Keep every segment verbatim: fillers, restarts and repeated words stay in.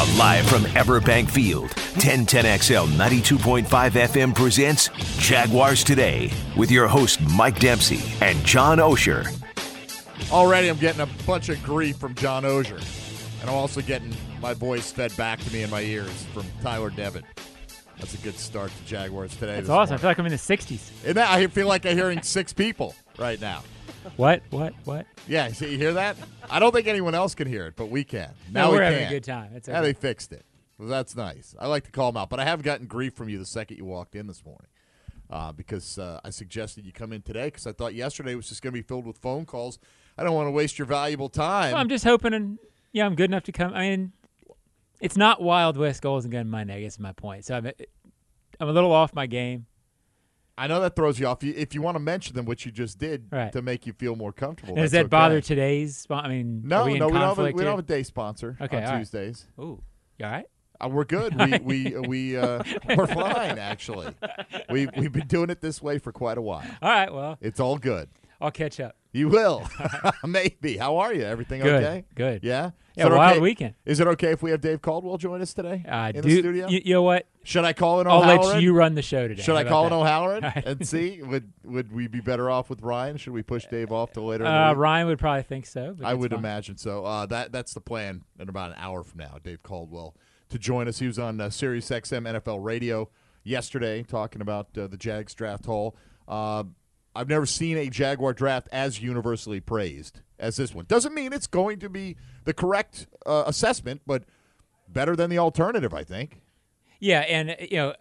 Now live from Everbank Field, ten ten X L ninety-two point five F M presents Jaguars Today with your host Mike Dempsey and John Osher. Already I'm getting a bunch of grief from John Osher, and I'm also getting my voice fed back to me in my ears from Tyler Devitt. That's a good start to Jaguars Today. That's awesome. Morning. I feel like I'm in the sixties. And that, I feel like I'm hearing six people right now. What? What? What? Yeah, so you hear that? I don't think anyone else can hear it, but we can. Now no, we're we having can. a good time. It's yeah, okay. They fixed it. Well, that's nice. I like to call them out, but I have gotten grief from you the second you walked in this morning uh, because uh, I suggested you come in today because I thought yesterday was just going to be filled with phone calls. I don't want to waste your valuable time. Well, I'm just hoping, and yeah, I'm good enough to come. I mean, it's not Wild West goals and gun Monday. I guess is my point. So I'm, I'm a little off my game. I know that throws you off. If you want to mention them, which you just did, right. to make you feel more comfortable. Does that okay. bother today's? I mean, no, are we in no, we don't, have a, we here? don't have a day sponsor okay, on all Tuesdays. Right. Ooh, you all right? Uh, we're good. We we we uh, we're fine actually. We we've been doing it this way for quite a while. All right, well, it's all good. I'll catch up. You will, maybe. How are you? Everything good, okay? Good. Yeah. Yeah. Wild okay? weekend. Is it okay if we have Dave Caldwell join us today uh, in do, the studio? You, you know what? Should I call in I'll O'Halloran? let you run the show today. Should How I call that? in O'Halloran and see? Would would we be better off with Ryan? Should we push Dave off to later? Uh, Ryan would probably think so. But I would fine. imagine so. Uh, that that's the plan. In about an hour from now, Dave Caldwell to join us. He was on uh, Sirius X M N F L Radio yesterday talking about uh, the Jags draft haul. Uh, I've never seen a Jaguar draft as universally praised as this one. Doesn't mean it's going to be the correct uh, assessment, but better than the alternative, I think. Yeah, and you know,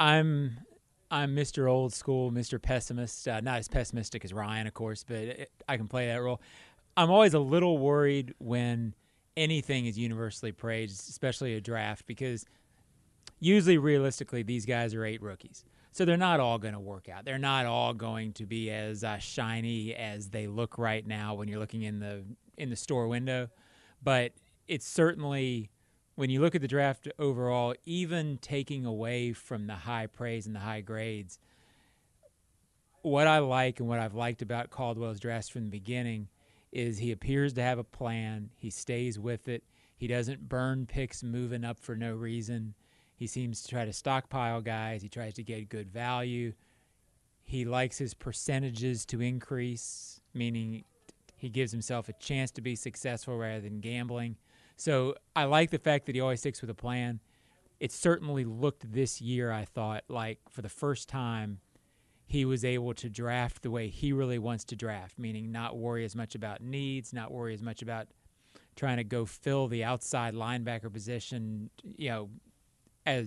I'm I'm Mister Old School, Mister Pessimist. Uh, not as pessimistic as Ryan, of course, but it, I can play that role. I'm always a little worried when anything is universally praised, especially a draft, because usually, realistically, these guys are eight rookies. So they're not all going to work out. They're not all going to be as uh, shiny as they look right now when you're looking in the in the store window. But it's certainly, when you look at the draft overall, even taking away from the high praise and the high grades, what I like and what I've liked about Caldwell's drafts from the beginning is he appears to have a plan. He stays with it. He doesn't burn picks moving up for no reason. He seems to try to stockpile guys. He tries to get good value. He likes his percentages to increase, meaning he gives himself a chance to be successful rather than gambling. So I like the fact that he always sticks with a plan. It certainly looked this year, I thought, like for the first time he was able to draft the way he really wants to draft, meaning not worry as much about needs, not worry as much about trying to go fill the outside linebacker position, you know, as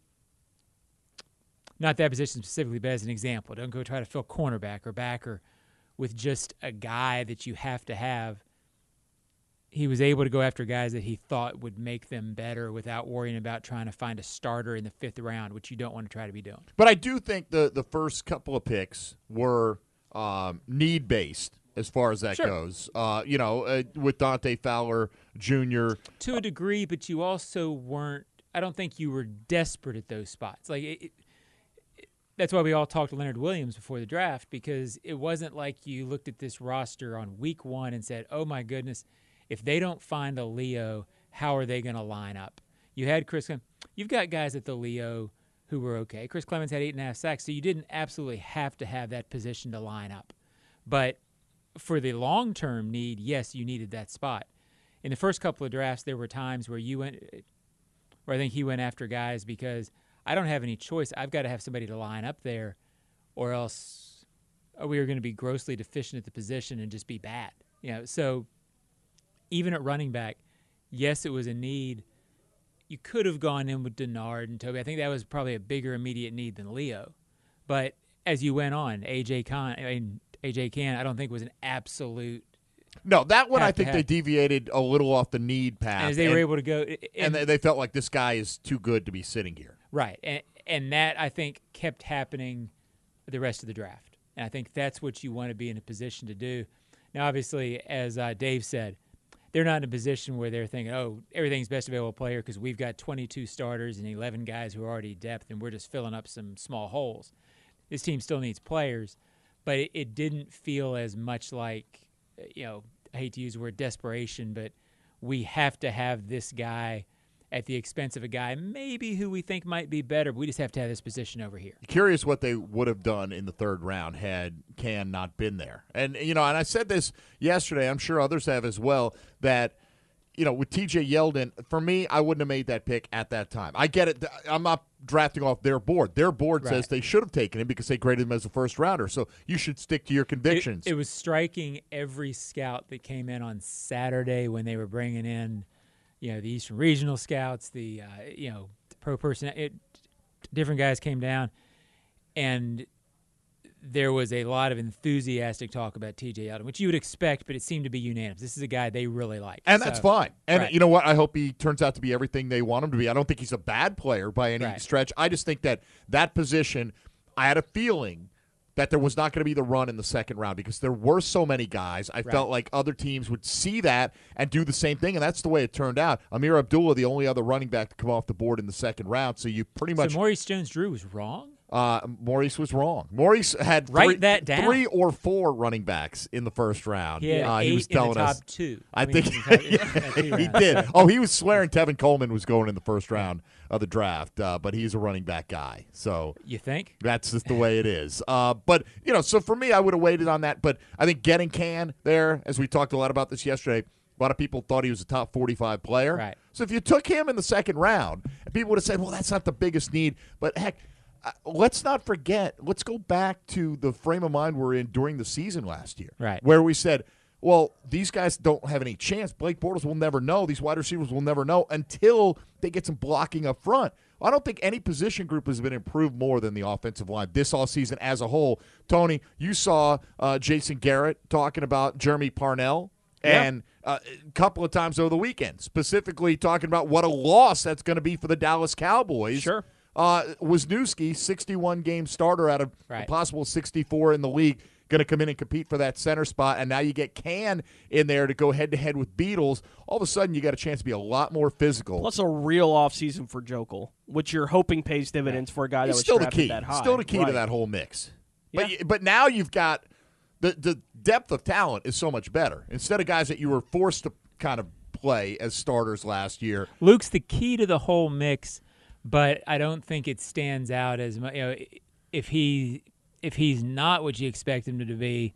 not that position specifically, but as an example. Don't go try to fill cornerback or backer with just a guy that you have to have. He was able to go after guys that he thought would make them better without worrying about trying to find a starter in the fifth round, which you don't want to try to be doing. But I do think the, the first couple of picks were um, need-based as far as that sure. goes. Uh, you know, uh, with Dante Fowler Junior To a degree, but you also weren't, I don't think you were desperate at those spots. Like it, it, that's why we all talked to Leonard Williams before the draft, because it wasn't like you looked at this roster on week one and said, oh, my goodness, if they don't find a Leo, how are they going to line up? You had Chris Clemens. You've got guys at the Leo who were okay. Chris Clemens had eight and a half sacks, so you didn't absolutely have to have that position to line up. But for the long-term need, yes, you needed that spot. In the first couple of drafts, there were times where you went – where I think he went after guys because I don't have any choice. I've got to have somebody to line up there, or else we are going to be grossly deficient at the position and just be bad. You know, so even at running back, yes, it was a need. You could have gone in with Denard and Toby. I think that was probably a bigger immediate need than Leo. But as you went on, A J Con, I mean, A J Cann, I don't think was an absolute. No, that one have I think have. they deviated a little off the need path. And as they and, were able to go. And, and they, they felt like this guy is too good to be sitting here. Right. And, and that, I think, kept happening the rest of the draft. And I think that's what you want to be in a position to do. Now, obviously, as uh, Dave said, they're not in a position where they're thinking, oh, everything's best available player because we've got twenty-two starters and eleven guys who are already depth and we're just filling up some small holes. This team still needs players, but it, it didn't feel as much like, you know, I hate to use the word desperation, but we have to have this guy at the expense of a guy maybe who we think might be better, but we just have to have this position over here. Curious what they would have done in the third round had Can not been there. And, you know, and I said this yesterday, I'm sure others have as well, that, you know, with T J Yeldon, for me, I wouldn't have made that pick at that time. I get it. I'm not drafting off their board. Their board Right. says they should have taken him because they graded him as a first rounder. So you should stick to your convictions. It, it was striking every scout that came in on Saturday when they were bringing in, you know, the Eastern Regional scouts, the, uh, you know, pro person, it, different guys came down, and there was a lot of enthusiastic talk about T J Yeldon, which you would expect, but it seemed to be unanimous. This is a guy they really like. And so, that's fine. And right. you know what? I hope he turns out to be everything they want him to be. I don't think he's a bad player by any Right. stretch. I just think that that position, I had a feeling that there was not going to be the run in the second round because there were so many guys. I Right. felt like other teams would see that and do the same thing, and that's the way it turned out. Amir Abdullah, the only other running back to come off the board in the second round, so you pretty much So Maurice Jones-Drew was wrong? Uh, Maurice was wrong. Maurice had Write three, that down. three or four running backs in the first round. He had uh, eight he was in the telling top us. two. I, I mean, think in the top- yeah, two he rounds. did. Oh, he was swearing Tevin Coleman was going in the first round of the draft, uh, but he's a running back guy. So You think? that's just the way it is. Uh, but, you know, so for me, I would have waited on that. But I think getting Can there, as we talked a lot about this yesterday, a lot of people thought he was a top forty-five player. Right. So if you took him in the second round, people would have said, well, that's not the biggest need. But, heck, uh, let's not forget, let's go back to the frame of mind we're in during the season last year. Right. Where we said, well, these guys don't have any chance. Blake Bortles will never know. These wide receivers will never know until they get some blocking up front. I don't think any position group has been improved more than the offensive line this offseason as a whole. Tony, you saw uh, Jason Garrett talking about Jeremy Parnell and uh, a couple of times over the weekend, specifically talking about what a loss that's going to be for the Dallas Cowboys. Sure. Uh, Wisniewski, sixty-one game starter out of Right. a possible sixty-four in the league, going to come in and compete for that center spot. And now you get Can in there to go head-to-head with Beatles. All of a sudden, you got a chance to be a lot more physical. Plus a real offseason for Jokel, which you're hoping pays dividends for a guy that He's was still the drafted key. that high. Still the key Right. to that whole mix. But Yeah. y- but now you've got the the depth of talent is so much better. Instead of guys that you were forced to kind of play as starters last year. Luke's the key to the whole mix, but I don't think it stands out as much. You know, if he if he's not what you expect him to be,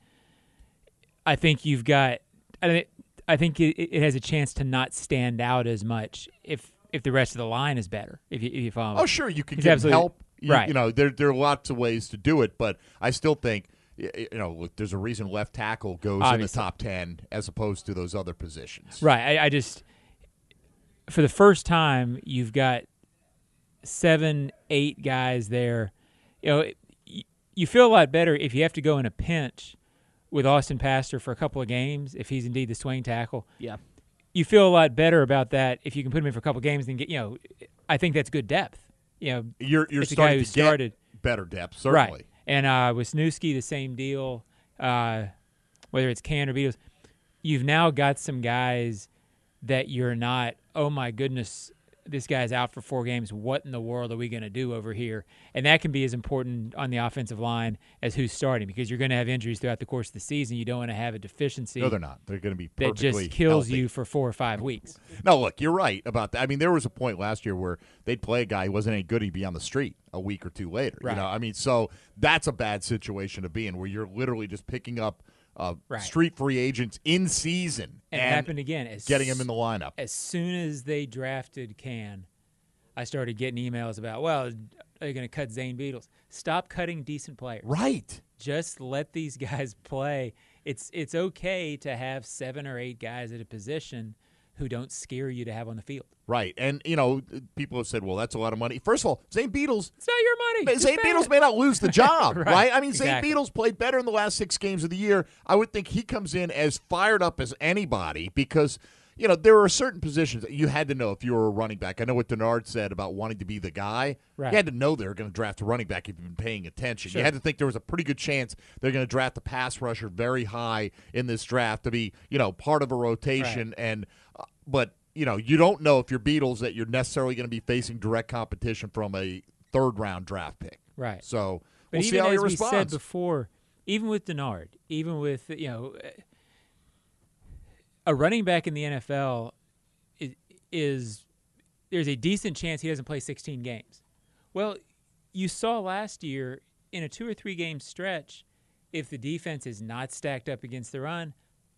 I think you've got. I think I think it, it has a chance to not stand out as much if if the rest of the line is better. If you, if you follow. Oh, me. sure, you can He's get absolutely- help. You, right. you know, there there are lots of ways to do it, but I still think y- y- you know, look, there's a reason left tackle goes in the Obviously. top ten as opposed to those other positions. Right. I, I just for the first time you've got seven, eight guys there. You know, y- you feel a lot better if you have to go in a pinch with Austin Pastor for a couple of games, if he's indeed the swing tackle. Yeah. You feel a lot better about that if you can put him in for a couple of games than get. You know, I think that's good depth. You know, You're you're it's a guy starting who to get started better depth, certainly. right. And uh, Wisniewski, the same deal. Uh, whether it's Can or Beatles, you've now got some guys that you're not. Oh my goodness, this guy's out for four games. What in the world are we going to do over here? And that can be as important on the offensive line as who's starting, because you're going to have injuries throughout the course of the season. You don't want to have a deficiency No, they're not. They're going to be that perfectly just kills healthy. you for four or five weeks. No, look, you're right about that. I mean, there was a point last year where they'd play a guy who wasn't any good. He'd be on the street a week or two later. Right. You know, I mean, so that's a bad situation to be in, where you're literally just picking up uh, Right. street free agents in season And, and it happened again. As getting them in the lineup. As soon as they drafted Can, I started getting emails about, well, are you going to cut Zane Beatles? Stop cutting decent players. Right. Just let these guys play. It's it's okay to have seven or eight guys at a position who don't scare you to have on the field. Right. And, you know, people have said, well, that's a lot of money. First of all, Zane Beatles It's not your money. Just Zane bet. Beatles may not lose the job, right. Right. I mean, Zane Exactly. Beatles played better in the last six games of the year. I would think he comes in as fired up as anybody because, you know, there are certain positions that you had to know if you were a running back. I know what Denard said about wanting to be the guy. Right. You had to know they were going to draft a running back if you've been paying attention. Sure. You had to think there was a pretty good chance they're going to draft the pass rusher very high in this draft to be, you know, part of a rotation. And uh, but you know, you don't know if you're Beatles that you're necessarily going to be facing direct competition from a third round draft pick. Right. So But we'll even see how as he we responds. said before, even with Denard, even with, you know, a running back in the N F L is, is there's a decent chance he doesn't play sixteen games. Well, you saw last year in a two or three game stretch, if the defense is not stacked up against the run,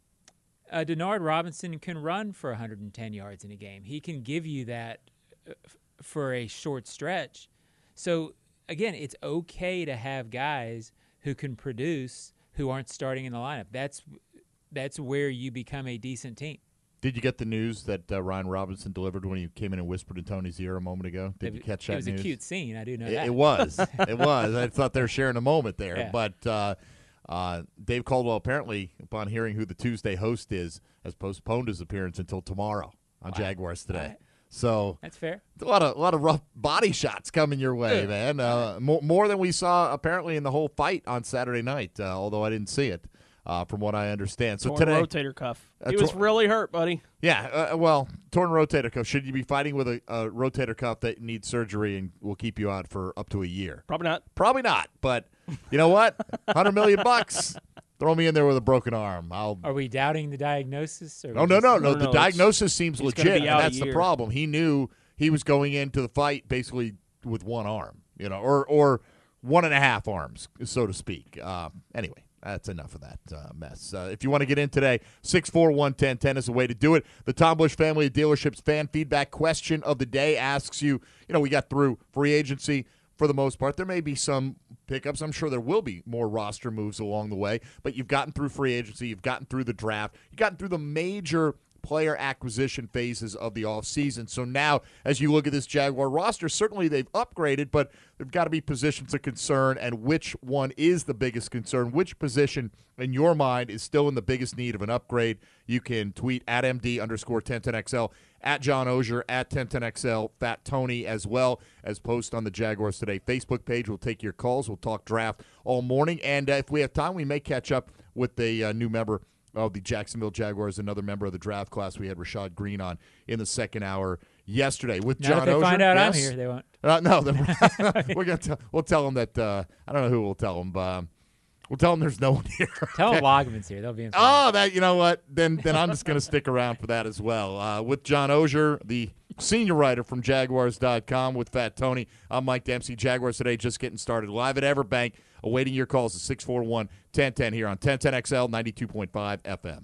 uh, Denard Robinson can run for one hundred ten yards in a game. He can give you that uh, f- for a short stretch. So, again, it's okay to have guys who can produce who aren't starting in the lineup. That's that's where you become a decent team. Did you get the news that uh, Ryan Robinson delivered when he came in and whispered in Tony's ear a moment ago? Did it, you catch that It was news? a cute scene. I do know It, that. it was. It was. I thought they were sharing a moment there. Yeah. But uh, uh, Dave Caldwell, apparently, upon hearing who the Tuesday host is, has postponed his appearance until tomorrow on Wow. Jaguars Today. Right. So That's fair. a lot of a lot of rough body shots coming your way, Yeah. man. Uh, more, more than we saw apparently in the whole fight on Saturday night, uh, although I didn't see it, uh, from what I understand. So Torn today, rotator cuff. Uh, He was tor- really hurt, buddy. yeah, uh, well, torn rotator cuff. Should you be fighting with a, a rotator cuff that needs surgery and will keep you out for up to a year? Probably not. Probably not. But you know what? Hundred million bucks. Throw me in there with a broken arm. I'll. Are we doubting the diagnosis? Or Oh we no, just- no, no, no. no, The it's- diagnosis seems he's gonna legit, be and out a that's the year. problem. He knew he was going into the fight basically with one arm, you know, or or one and a half arms, so to speak. Uh, anyway, that's enough of that uh, mess. Uh, if you want to get in today, six four one, ten ten is the way to do it. The Tom Bush Family of Dealerships fan feedback question of the day asks you, you know, we got through free agency for the most part. There may be some pickups. I'm sure there will be more roster moves along the way, but you've gotten through free agency. You've gotten through the draft. You've gotten through the major player acquisition phases of the offseason. So now, as you look at this Jaguar roster, certainly they've upgraded, but there've got to be positions of concern, and which one is the biggest concern? Which position, in your mind, is still in the biggest need of an upgrade? You can tweet at M D underscore ten ten X L, at John Ozier, at ten ten X L, Fat Tony, as well as post on the Jaguars Today Facebook page. We'll take your calls. We'll talk draft all morning, and uh, if we have time, we may catch up with a uh, new member of the Jacksonville Jaguars, another member of the draft class. We had Rashad Green on in the second hour yesterday with Now John if they Ozier. find out I'm Yes? here, they won't. Uh, no, we're, we're gonna tell, we'll tell them that uh, I don't know who we'll tell them. But, um, we'll tell them there's no one here. Tell them Logman's here. They'll be in. Oh, that you know what? Then then I'm just gonna stick around for that as well. Uh, with John Ozier, the senior writer from Jaguars dot com, with Fat Tony. I'm Mike Dempsey. Jaguars Today just getting started live at Everbank. Awaiting your calls at six four one, ten ten here on ten ten X L ninety-two point five F M.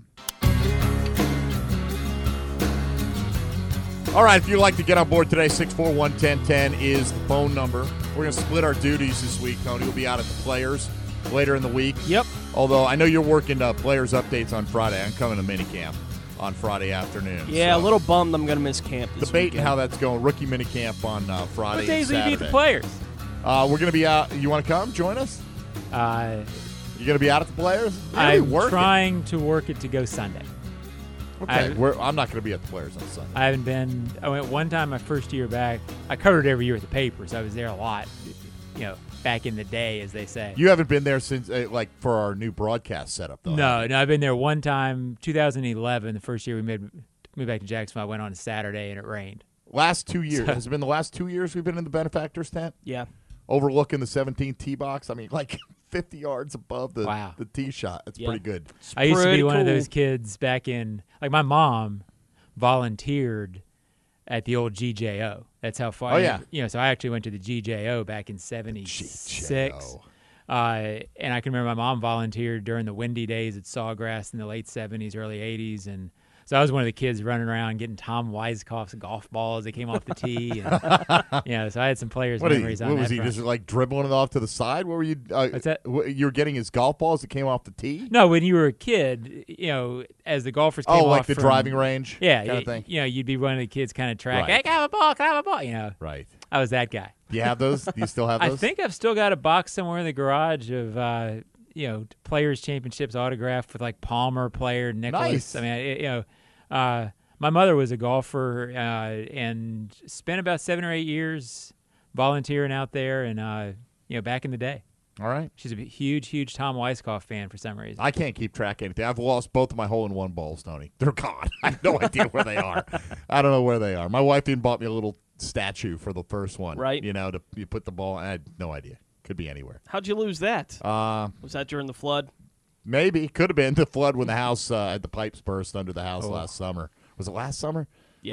All right, if you'd like to get on board today, six four one, ten ten is the phone number. We're going to split our duties this week, Tony. We'll be out at the Players later in the week. Yep. Although I know you're working uh, Players updates on Friday. I'm coming to minicamp on Friday afternoon. Yeah, so a little bummed I'm going to miss camp this debating weekend. how that's going. Rookie minicamp on uh, Friday What days and will you be at Saturday. the Players? Uh, we're going to be out. You want to come? Join us? Uh, You going to be out at the Players? You're gonna be I'm working. trying to work it to go Sunday. Okay, I- we're, I'm not going to be at the Players on Sunday. I haven't been. I went one time my first year back. I covered every year with the paper, so I was there a lot. You know, back in the day, as they say. You haven't been there since, uh, like, for our new broadcast setup, though. No, no, I've been there one time, two thousand eleven, the first year we moved, moved back to Jacksonville. I went on a Saturday and it rained. Last two years. Has it been the last two years we've been in the benefactors tent? Yeah. Overlooking the seventeenth tee box? I mean, like, fifty yards above the, Wow. the tee shot. That's Yeah. pretty good. I used to be Pretty one of cool. those kids back in, like my mom volunteered at the old G J O. That's how far. Oh, yeah. You know, so I actually went to the G J O back in G J seventy-six. O. Uh, and I can remember my mom volunteered during the windy days at Sawgrass in the late seventies, early eighties. And so I was one of the kids running around getting Tom Weiskopf's golf balls that came off the tee. And, you know, so I had some players' What, are memories you, on what that was he, front. just, like, dribbling it off to the side? What were you uh, What's that? wh- You were getting his golf balls that came off the tee? No, when you were a kid, you know, as the golfers came Oh, like off the from- driving range Yeah, kind y- of thing? you know, you'd be one of the kids kind of track. Right. Hey, can I have a ball? Can I have a ball? You know, Right. I was that guy. Do you have those? Do you still have those? I think I've still got a box somewhere in the garage of, uh, you know, Players Championships autographed with like Palmer, Player, Nicholas. Nice. I mean, it, you know, uh, my mother was a golfer uh, and spent about seven or eight years volunteering out there, and uh, you know, back in the day, All right. she's a huge, huge Tom Weiskopf fan for some reason. I can't keep track of anything. I've lost both of my hole-in-one balls, Tony. They're gone. I have no idea where they are. I don't know where they are. My wife even bought me a little statue for the first one. Right. You know, to you put the ball. I had no idea. Could be anywhere. How'd you lose that? Uh, Was that during the flood? maybe. Could have been the flood when the house uh, had the pipes burst under the house Oh. last summer. Was it last summer? Yeah.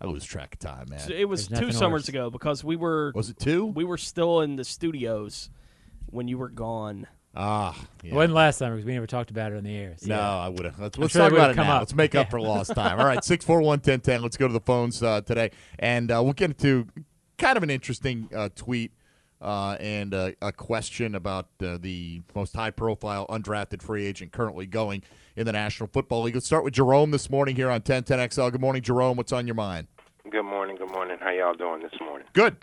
I lose track of time, man. It was There's two nothing summers worse. ago because we were Was it two? we were still in the studios when you were gone. Ah, yeah. It wasn't last summer because we never talked about it on the air. So. No, I would have. Let's, let's sure talk that about it would've come now. up. Let's make up Yeah. for lost time. All right, six four one, ten ten. Let's go to the phones uh, today. And uh, we'll get into kind of an interesting uh, tweet uh, and uh, a question about uh, the most high-profile undrafted free agent currently going in the National Football League. Let's start with Jerome this morning here on ten ten X L. Good morning, Jerome. What's on your mind? Good morning, good morning. How y'all doing this morning? Good.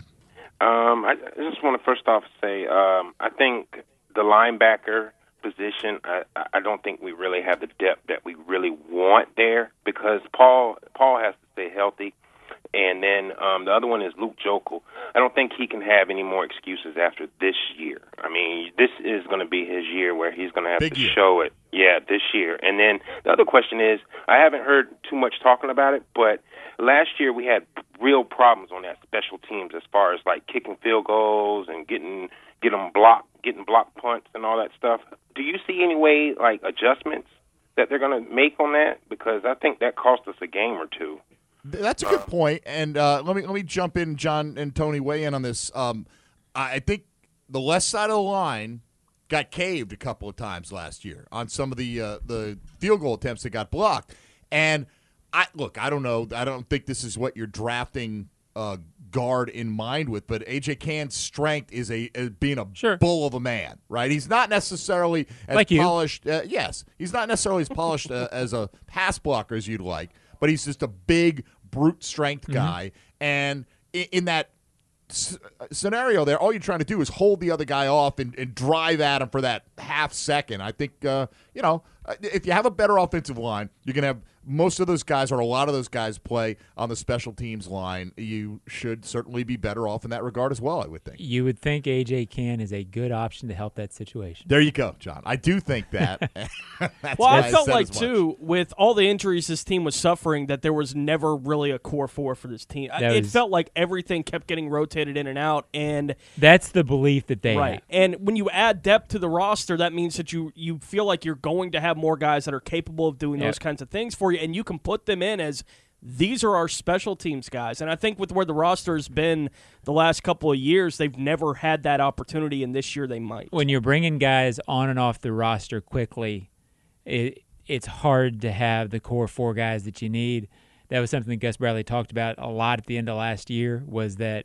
Um, I I just want to first off say um, I think the linebacker position, I, I don't think we really have the depth that we really want there because Paul Paul has to stay healthy. And then um, the other one is Luke Jokel. I don't think he can have any more excuses after this year. I mean, this is going to be his year where he's going to have Big to year. show it. Yeah, this year. And then the other question is, I haven't heard too much talking about it, but last year we had real problems on that special teams as far as like kicking field goals and getting get them blocked, getting block punts and all that stuff. Do you see any way like adjustments that they're going to make on that? Because I think that cost us a game or two. That's a good point, and uh, let me let me jump in, John and Tony, weigh in on this. Um, I I think the left side of the line got caved a couple of times last year on some of the uh, the field goal attempts that got blocked. And I look, I don't know, I don't think this is what you're drafting uh, guard in mind with, but A J Cann's strength is a is being a Sure. bull of a man, right? He's not necessarily as Like you. polished. Uh, yes, he's not necessarily as polished uh, as a pass blocker as you'd like. But he's just a big brute strength guy, and in, in that s- scenario there, all you're trying to do is hold the other guy off and, and drive at him for that half second. I think uh, you know if you have a better offensive line, you're gonna have most of those guys or a lot of those guys play on the special teams line. You should certainly be better off in that regard as well, I would think. You would think A J Cann is a good option to help that situation. There you go, John. I do think that. That's Well, why I felt said like, as much. too, with all the injuries this team was suffering, that there was never really a core four for this team. I- That it was- felt like everything kept getting rotated in and out. And That's the belief that they right. have. And when you add depth to the roster, that means that you, you feel like you're going to have more guys that are capable of doing Yep. those kinds of things for you. And you can put them in as these are our special teams guys. And I think with where the roster has been the last couple of years, they've never had that opportunity, and this year they might. When you're bringing guys on and off the roster quickly, it, it's hard to have the core four guys that you need. That was something that Gus Bradley talked about a lot at the end of last year, was that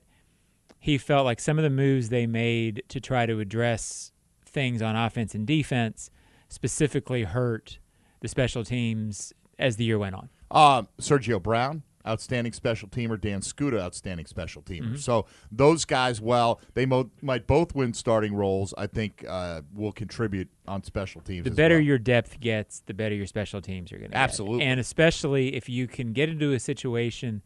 he felt like some of the moves they made to try to address things on offense and defense specifically hurt the special teams as the year went on. Um, Sergio Brown, outstanding special teamer. Dan Scuda, outstanding special teamer. Mm-hmm. So those guys, while they mo- might both win starting roles, I think uh, will contribute on special teams. The as better well. your depth gets, the better your special teams are going to get. Absolutely. And especially if you can get into a situation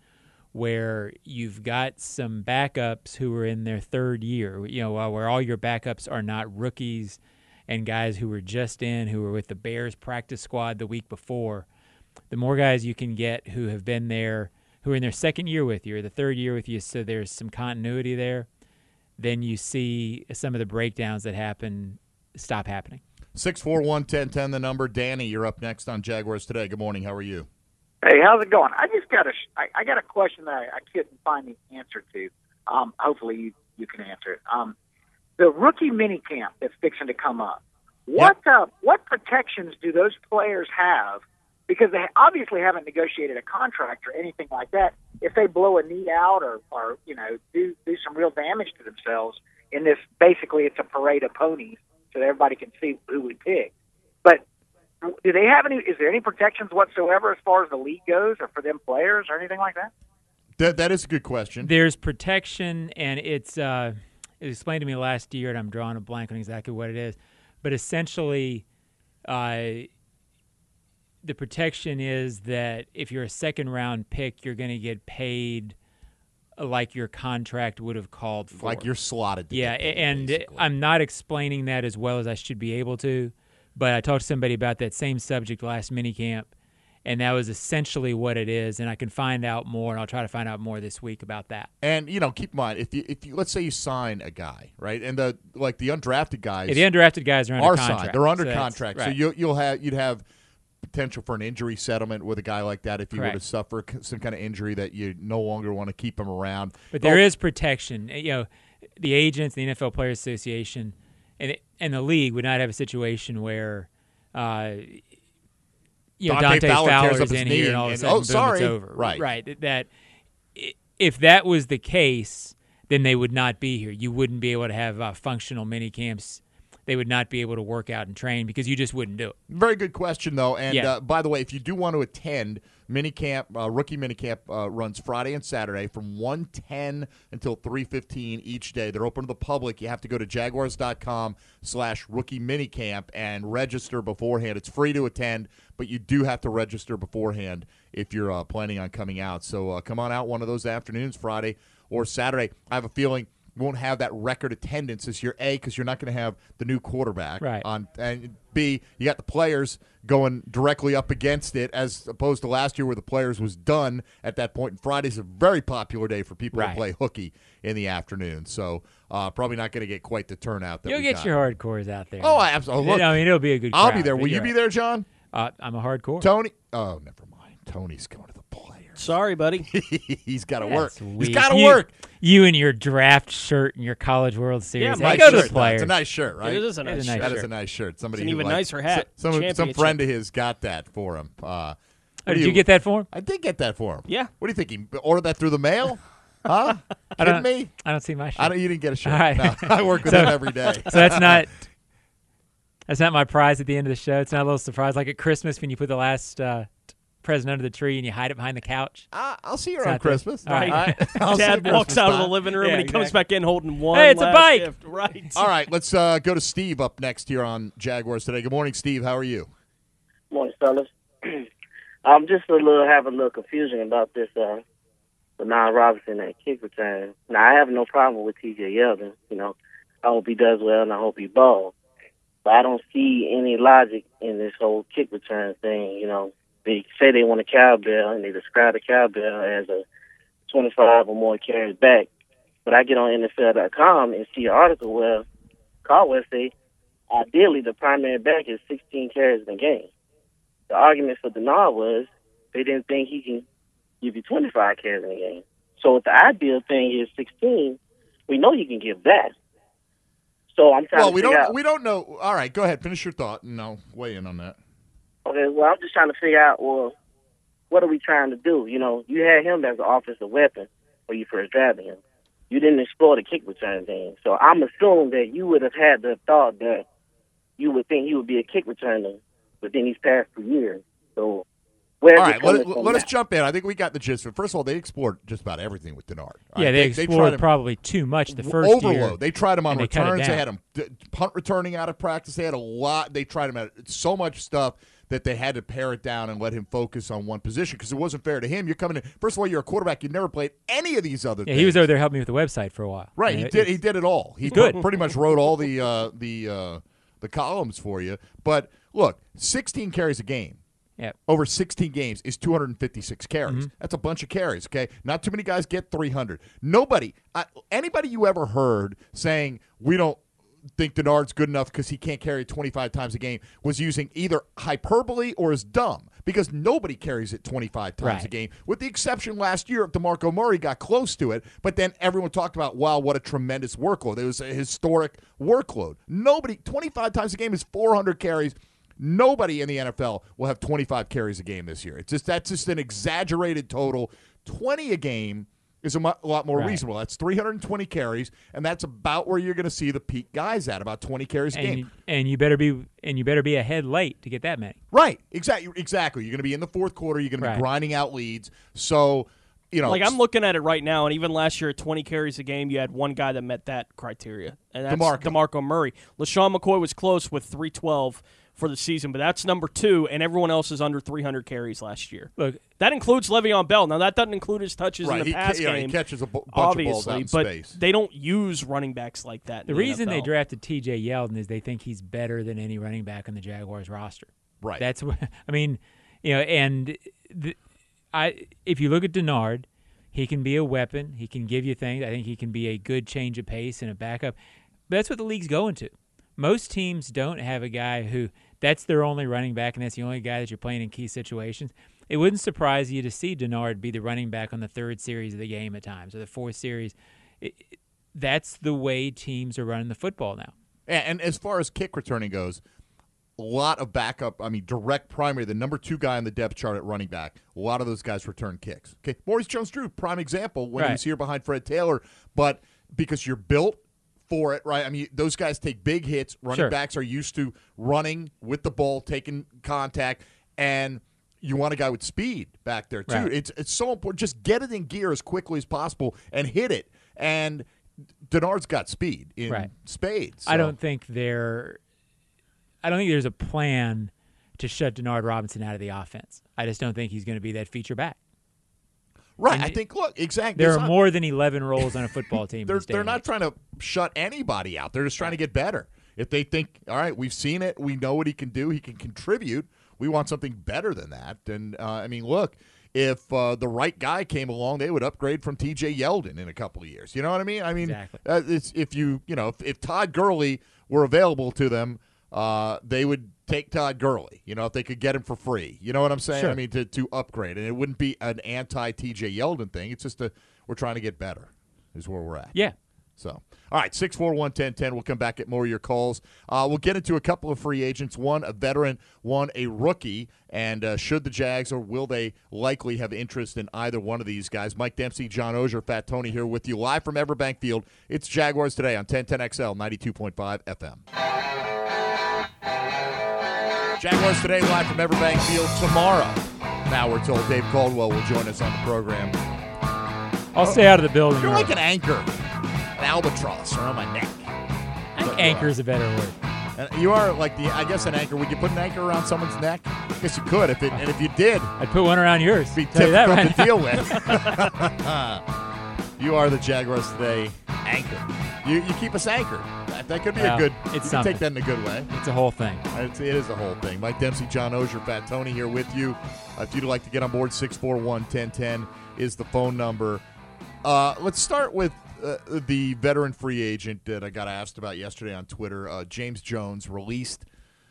where you've got some backups who are in their third year, you know, uh, where all your backups are not rookies and guys who were just in, who were with the Bears practice squad the week before. The more guys you can get who have been there, who are in their second year with you or the third year with you, so there's some continuity there, then you see some of the breakdowns that happen stop happening. six four one, ten ten, the number. Danny, you're up next on Jaguars Today. Good morning. How are you? Hey, how's it going? I just got a, I, I got a question that I, I couldn't find the answer to. Um, hopefully you, you can answer it. Um, the rookie mini camp that's fixing to come up. What uh, what protections do those players have? Because they obviously haven't negotiated a contract or anything like that. If they blow a knee out or, or you know do do some real damage to themselves in this, basically it's a parade of ponies, so that everybody can see who we pick. But do they have any? Is there any protections whatsoever as far as the league goes, or for them players, or anything like that? That That is a good question. There's protection, and it's uh, it was explained to me last year, and I'm drawing a blank on exactly what it is. But essentially, uh, the protection is that if you're a second-round pick, you're going to get paid like your contract would have called for. Like you're slotted. To Yeah, get paid, and basically. I'm not explaining that as well as I should be able to, but I talked to somebody about that same subject last minicamp, and that was essentially what it is, and I can find out more, and I'll try to find out more this week about that. And you know, keep in mind if you if you let's say you sign a guy, right, and the like the undrafted guys Yeah, the undrafted guys are under are contract. signed. They're under so that's- contract, so right. you you'll have you'd have potential for an injury settlement with a guy like that if you Correct. were to suffer some kind of injury that you no longer want to keep him around. But there Oh, is protection. You know, the agents, the N F L Players Association, and and the league would not have a situation where, uh, you know, Dante Dante Fowler tears Fowler's up his in knee here and all of a and- sudden, oh, boom, sorry. it's over. Right. right. That if that was the case, then they would not be here. You wouldn't be able to have uh, functional mini camps. They would not be able to work out and train because you just wouldn't do it. Very good question, though. And Yeah. uh, by the way, if you do want to attend minicamp, uh, rookie minicamp uh, runs Friday and Saturday from one ten until three fifteen each day. They're open to the public. You have to go to jaguars.com slash rookie minicamp and register beforehand. It's free to attend, but you do have to register beforehand if you're uh, planning on coming out. So uh, come on out one of those afternoons, Friday or Saturday. I have a feeling won't have that record attendance this year, A, because you're not going to have the new quarterback. Right. On, and B, you got the players going directly up against it as opposed to last year where the players was done at that point. And Friday's a very popular day for people Right. to play hooky in the afternoon. So uh, probably not going to get quite the turnout that You'll we get got. your hardcores out there. Oh, I absolutely. Look, I mean, it'll be a good I'll crowd, be there. but Will you you're be right. there, John? Uh, I'm a hardcore. Tony? Oh, never mind. Tony's going to the players. Sorry, buddy. He's got to work. That's He's weak. got to You- work. You and your draft shirt and your College World Series. Yeah, Hey, my go to shirt. the players. It's a nice shirt, right? It is a It nice is a nice shirt. That is shirt. a nice shirt. Somebody It's an who even liked- nicer hat. Some, some Championship. friend of his got that for him. Uh, Oh, what did do you, get that for him? I did get that for him. Yeah. What do you think? He ordered that through the mail? Huh? I Kidding don't, me? I don't see my shirt. I don't. You didn't get a shirt. All right. No, I work with So- him every day. So that's not that's not my prize at the end of the show. It's not a little surprise like at Christmas when you put the last uh, present under the tree and you hide it behind the couch. I, I'll see you It's around not there. Christmas. All right. All right. I'll see Dad you walks Christmas out of the time. living room Yeah, and he comes exactly. back in holding one. Hey, it's a last bike. gift. Right. All right, let's uh, go to Steve up next here on Jaguars Today. Good morning, Steve. How are you? Morning, fellas. I'm just a little having a little confusion about this uh Bernard Robinson and kick return. Now I have no problem with T J Yeldon. You know, I hope he does well and I hope he balls. But I don't see any logic in this whole kick return thing. You know, they say they want a cowbell and they describe the cowbell as a twenty-five or more carries back. But I get on N F L dot com and see an article where Caldwell say ideally the primary back is sixteen carries in a game. The argument for Denard was they didn't think he can give you twenty-five carries in a game. So if the ideal thing is sixteen, we know he can give that. So I'm trying Well, to we figure don't. out. We don't know. All right, go ahead. Finish your thought, and I'll weigh in on that. Okay, well, I'm just trying to figure out, well, what are we trying to do? You know, you had him as an offensive weapon when you first drafted him. You didn't explore the kick return thing. So I'm assuming that you would have had the thought that you would think he would be a kick returner within these past two years. So where's All it right, coming let, from let us now? jump in. I think we got the gist of it. First of all, they explored just about everything with Denard. All Yeah, right, they, tried explored him- probably too much the first overload. year. They tried him on and they cut it returns. They down. had him d- punt returning out of practice. They had a lot. They tried him at so much stuff that they had to pare it down and let him focus on one position because it wasn't fair to him. You're coming in. First of all, you're a quarterback. You never played any of these other Yeah, things. he was over there helping me with the website for a while. Right, You he know, did. it's- He did it all. He good. pretty much wrote all the uh, the uh, the columns for you. But look, sixteen carries a game Yeah. over sixteen games is two hundred fifty-six carries. Mm-hmm. That's a bunch of carries. Okay, not too many guys get three hundred. Nobody, uh, anybody you ever heard saying we don't think Denard's good enough because he can't carry it twenty-five times a game was using either hyperbole or is dumb because nobody carries it twenty-five times Right. a game, with the exception last year of DeMarco Murray got close to it, but then everyone talked about, wow, what a tremendous workload. It was a historic workload. Nobody, twenty-five times a game is four hundred carries. Nobody in the N F L will have twenty-five carries a game this year. It's just that's just an exaggerated total. twenty a game is a mu- lot more Right. reasonable. That's three hundred twenty carries, and that's about where you're going to see the peak guys at, about twenty carries a and game. you, and you better be and you better be ahead late to get that many. Right, exactly. Exactly. You're going to be in the fourth quarter. You're going to Right. be grinding out leads. So, you know, Like I'm looking at it right now, and even last year at twenty carries a game, you had one guy that met that criteria, and that's DeMarco. DeMarco Murray. LaShawn McCoy was close with three twelve for the season, but that's number two, and everyone else is under three hundred carries last year. Look, That includes Le'Veon Bell. Now that doesn't include his touches right. in the He, pass ca- yeah, he game, catches a bu- bunch obviously, of balls out in but space. they don't use running backs like that. the in reason N F L. they drafted T J Yeldon is they think he's better than any running back on the Jaguars roster. Right. That's what I mean. You know, and the, I if you look at Denard, he can be a weapon. He can give you things. I think he can be a good change of pace and a backup. But that's what the league's going to. Most teams don't have a guy who that's their only running back, and that's the only guy that you're playing in key situations, it wouldn't surprise you to see Denard be the running back on the third series of the game at times, or the fourth series. It, it, that's the way teams are running the football now. And, and as far as kick returning goes, a lot of backup, I mean, direct primary, the number two guy on the depth chart at running back, a lot of those guys return kicks. Okay, Maurice Jones-Drew, prime example when right. he was here behind Fred Taylor, but because you're built for it, right? I mean, those guys take big hits. Running sure. backs are used to running with the ball, taking contact, and you want a guy with speed back there, too. Right. It's it's so important. Just get it in gear as quickly as possible and hit it. And Denard's got speed in right. spades. So. I don't think there I don't think there's a plan to shut Denard Robinson out of the offense. I just don't think he's going to be that feature back. Right. And I think, look, exactly. There are not, more than eleven roles on a football team. They're, these they're days. not trying to shut anybody out. They're just trying to get better. If they think, all right, we've seen it, we know what he can do, he can contribute, we want something better than that. And, uh, I mean, look, if uh, the right guy came along, they would upgrade from T J Yeldon in a couple of years. You know what I mean? I mean, exactly. uh, it's, if you, you know, if, if Todd Gurley were available to them, uh, they would take Todd Gurley, you know, if they could get him for free. You know what I'm saying? Sure. I mean, to, to upgrade. And it wouldn't be an anti-T J Yeldon thing. It's just a, we're trying to get better is where we're at. Yeah. So, all right, six four one, one zero one zero. We'll come back at more of your calls. Uh, we'll get into a couple of free agents, one a veteran, one a rookie, and uh, should the Jags or will they likely have interest in either one of these guys? Mike Dempsey, John Oehser, Fat Tony here with you live from Everbank Field. It's Jaguars Today on ten ten X L, ninety-two point five F M. Jaguars Today live from Everbank Field tomorrow. Now we're told Dave Caldwell will join us on the program. I'll stay out of the building. You're early. like an anchor, an albatross around my neck. I think anchor is a better word. And you are like the, I guess, an anchor. Would you put an anchor around someone's neck? I guess you could, if it, and if you did, I'd put one around yours. it'd be Tell you that difficult right to deal with. You are the Jaguars Today anchor. You you keep us anchored. That, that could be Well, a good. it's you can something. take that in a good way. It's a whole thing. It's, it is a whole thing. Mike Dempsey, John Oehser, Fat Tony here with you. Uh, if you'd like to get on board, six four one, one zero one zero is the phone number. Uh, let's start with uh, the veteran free agent that I got asked about yesterday on Twitter. Uh, James Jones, released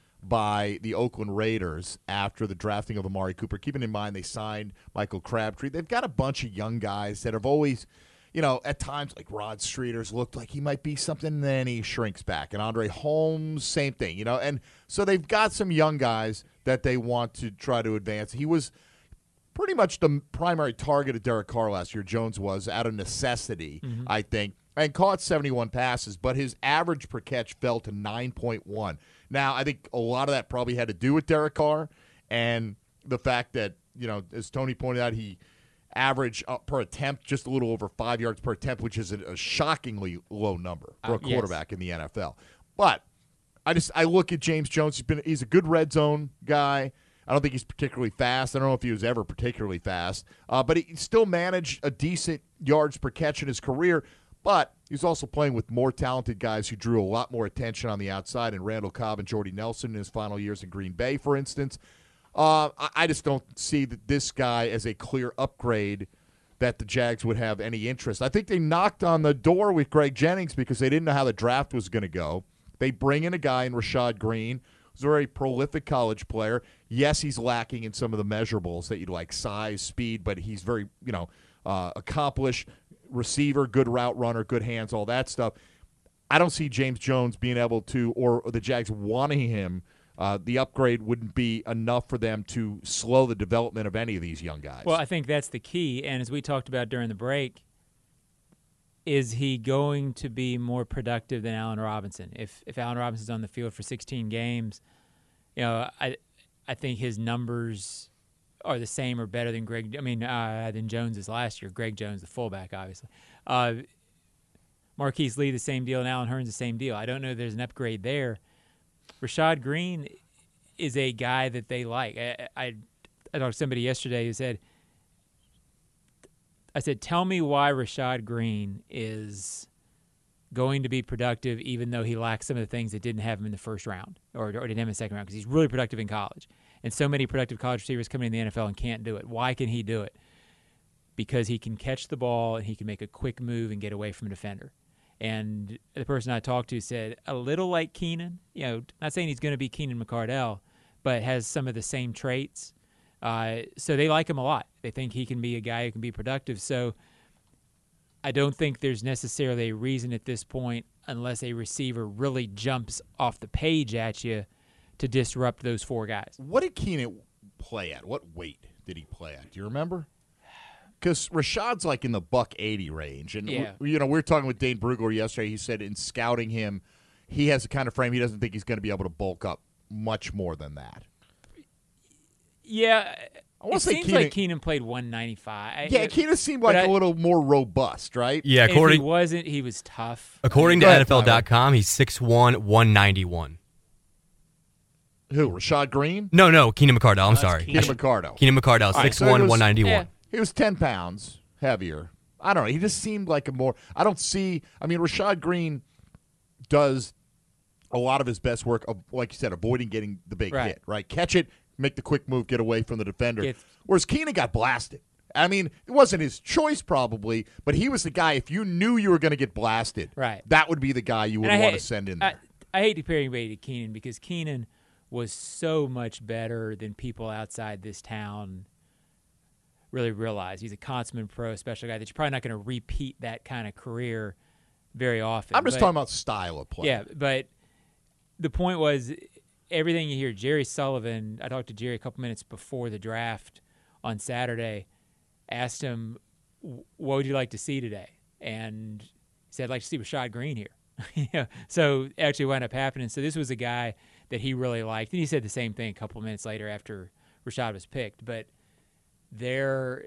by the Oakland Raiders after the drafting of Amari Cooper. Keeping in mind they signed Michael Crabtree. They've got a bunch of young guys that have always, you know, at times like Rod Streeter's looked like he might be something, and then he shrinks back. And Andre Holmes, same thing, you know. And so they've got some young guys that they want to try to advance. He was pretty much the primary target of Derek Carr last year, Jones was, out of necessity, mm-hmm. I think, and caught seventy-one passes, but his average per catch fell to nine point one. Now, I think a lot of that probably had to do with Derek Carr and the fact that, you know, as Tony pointed out, he averaged uh, per attempt just a little over five yards per attempt, which is a, a shockingly low number for a uh, quarterback yes. in the N F L. But I just I look at James Jones. He's been he's a good red zone guy. I don't think he's particularly fast. I don't know if he was ever particularly fast. Uh, but he still managed a decent yards per catch in his career. But he's also playing with more talented guys who drew a lot more attention on the outside, and Randall Cobb and Jordy Nelson in his final years in Green Bay, for instance. Uh, I, I just don't see that this guy as a clear upgrade that the Jags would have any interest. I think they knocked on the door with Greg Jennings because they didn't know how the draft was going to go. They bring in a guy in Rashad Green, who's a very prolific college player. Yes, he's lacking in some of the measurables that you'd like, size, speed, but he's very, you know, uh, accomplished receiver, good route runner, good hands, all that stuff. I don't see James Jones being able to, or, or the Jags wanting him. Uh, the upgrade wouldn't be enough for them to slow the development of any of these young guys. Well, I think that's the key. And as we talked about during the break, is he going to be more productive than Allen Robinson? If if Allen Robinson's on the field for sixteen games, you know, I I think his numbers are the same or better than Greg. I mean, uh, than Jones's last year. Greg Jones, the fullback, obviously. Uh, Marquise Lee, the same deal, and Allen Hurns, the same deal. I don't know if there's an upgrade there. Rashad Green is a guy that they like. I, I, I talked to somebody yesterday who said, I said, tell me why Rashad Green is going to be productive even though he lacks some of the things that didn't have him in the first round or, or didn't have him in the second round, because he's really productive in college. And so many productive college receivers coming in the N F L and can't do it. Why can he do it? Because he can catch the ball and he can make a quick move and get away from a defender. And the person I talked to said a little like Keenan. You know, not saying he's going to be Keenan McCardell, but has some of the same traits. Uh, so they like him a lot. They think he can be a guy who can be productive. So I don't think there's necessarily a reason at this point, unless a receiver really jumps off the page at you, to disrupt those four guys. What did Keenan play at? What weight did he play at? Do you remember? Because Rashad's like in the buck eighty range, and yeah. we, you know we were talking with Dane Brugler yesterday. He said in scouting him, he has the kind of frame he doesn't think he's going to be able to bulk up much more than that. Yeah, I it say seems Keenan, like Keenan played one ninety-five. Yeah, Keenan seemed like I, a little more robust, right? Yeah, if according he wasn't, he was tough. According to Go ahead, N F L dot com, he's six one, one ninety-one. Who? Rashad Green? No, no, Keenan McCardell. I'm That's sorry. Keenan McCardell. Keenan McCardell, right, six so one, it was- one ninety-one. Yeah. He was ten pounds heavier. I don't know. He just seemed like a more – I don't see – I mean, Rashad Green does a lot of his best work, of, like you said, avoiding getting the big Right. hit, right? Catch it, make the quick move, get away from the defender. Get- Whereas Keenan got blasted. I mean, it wasn't his choice probably, but he was the guy, if you knew you were going to get blasted, Right. that would be the guy you would And I want hate- to send in I, there. I hate to compare anybody to Keenan because Keenan was so much better than people outside this town really realize. He's a consummate pro, special guy that you're probably not going to repeat that kind of career very often. I'm just But- talking about style of play. Yeah, but the point was everything you hear. Jerry Sullivan, I talked to Jerry a couple minutes before the draft on Saturday, asked him, what would you like to see today? And he said, I'd like to see Rashad Green here. yeah. So it actually wound up happening. So this was a guy that he really liked. And he said the same thing a couple minutes later after Rashad was picked. But they're,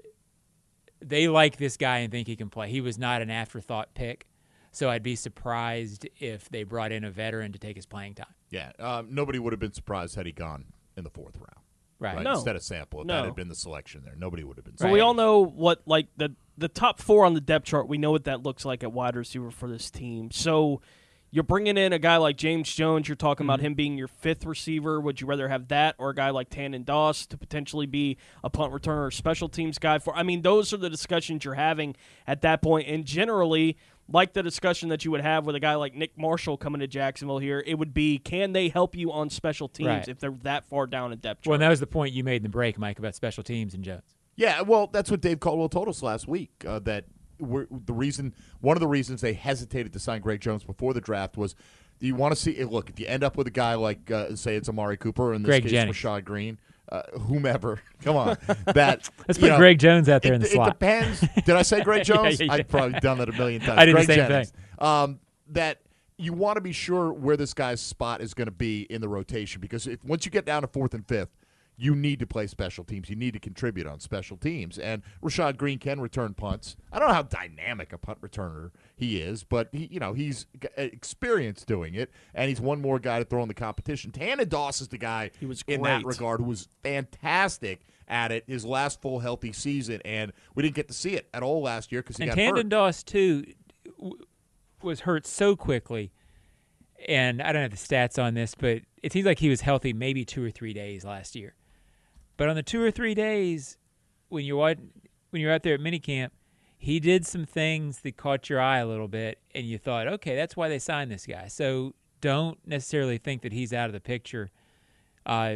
they like this guy and think he can play. He was not an afterthought pick. So I'd be surprised if they brought in a veteran to take his playing time. Yeah, um, nobody would have been surprised had he gone in the fourth round. Right. Right? No. Instead of Sample, if No. that had been the selection there, nobody would have been So surprised. we all know what, like, the the top four on the depth chart, we know what that looks like at wide receiver for this team. So you're bringing in a guy like James Jones. You're talking about him being your fifth receiver. Would you rather have that or a guy like Tannen Doss to potentially be a punt returner or special teams guy? For I mean, those are the discussions you're having at that point. And generally, like the discussion that you would have with a guy like Nick Marshall coming to Jacksonville here, it would be, can they help you on special teams Right. if they're that far down a depth chart? Well, and that was the point you made in the break, Mike, about special teams and Jones. Yeah, well, that's what Dave Caldwell told us last week. Uh, that we're, the reason, one of the reasons they hesitated to sign Greg Jones before the draft was, you want to see. Look, if you end up with a guy like, uh, say, it's Amari Cooper, in this Greg case, Jennings. Rashad Green, uh, whomever. Come on, that Let's you put know, Greg Jones out there it, in the it slot. depends. Did I say Greg Yeah, Jones? yeah, yeah. I've probably done that a million times. I did the Greg same Jennings. thing. Um, that you want to be sure where this guy's spot is going to be in the rotation, because if once you get down to fourth and fifth, you need to play special teams. You need to contribute on special teams. And Rashad Green can return punts. I don't know how dynamic a punt returner he is, but he, you know, he's g- experienced doing it, and he's one more guy to throw in the competition. Tannen Doss is the guy He was in that great. regard who was fantastic at it his last full healthy season, and we didn't get to see it at all last year because he And got hurt. Tannen Doss, too, w- was hurt so quickly. And I don't have the stats on this, but it seems like he was healthy maybe two or three days last year. But on the two or three days when you're when you're out there at minicamp, he did some things that caught your eye a little bit, and you thought, okay, that's why they signed this guy. So don't necessarily think that he's out of the picture. Uh,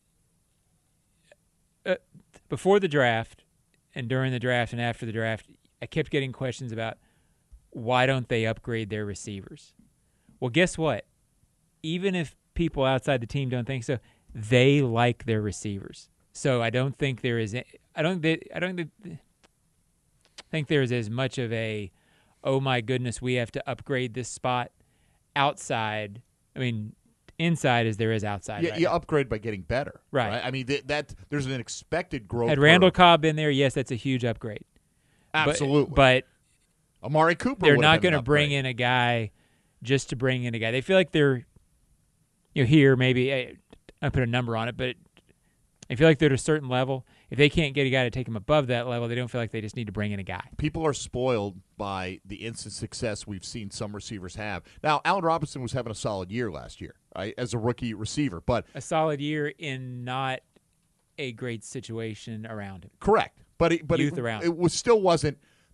uh, before the draft and during the draft and after the draft, I kept getting questions about why don't they upgrade their receivers? Well, guess what? Even if people outside the team don't think so, they like their receivers. So I don't think there is. I don't. I don't think there is as much of a, oh my goodness, we have to upgrade this spot outside. I mean, inside as there is outside. Yeah, right you now. upgrade by getting better. Right. I mean, th- that there's an expected growth. Had Randall curve. Cobb been there, yes, that's a huge upgrade. But- Absolutely. But, Amari Cooper. they're would not have been going to an bring upgrade. in a guy just to bring in a guy. They feel like they're, you know, here maybe I, I put a number on it, but I feel like they're at a certain level. If they can't get a guy to take them above that level, they don't feel like they just need to bring in a guy. People are spoiled by the instant success we've seen some receivers have. Now, Allen Robinson was having a solid year last year, right, as a rookie receiver, but A solid year in not a great situation around him. correct. But it, but Youth it, around. it was still wasn't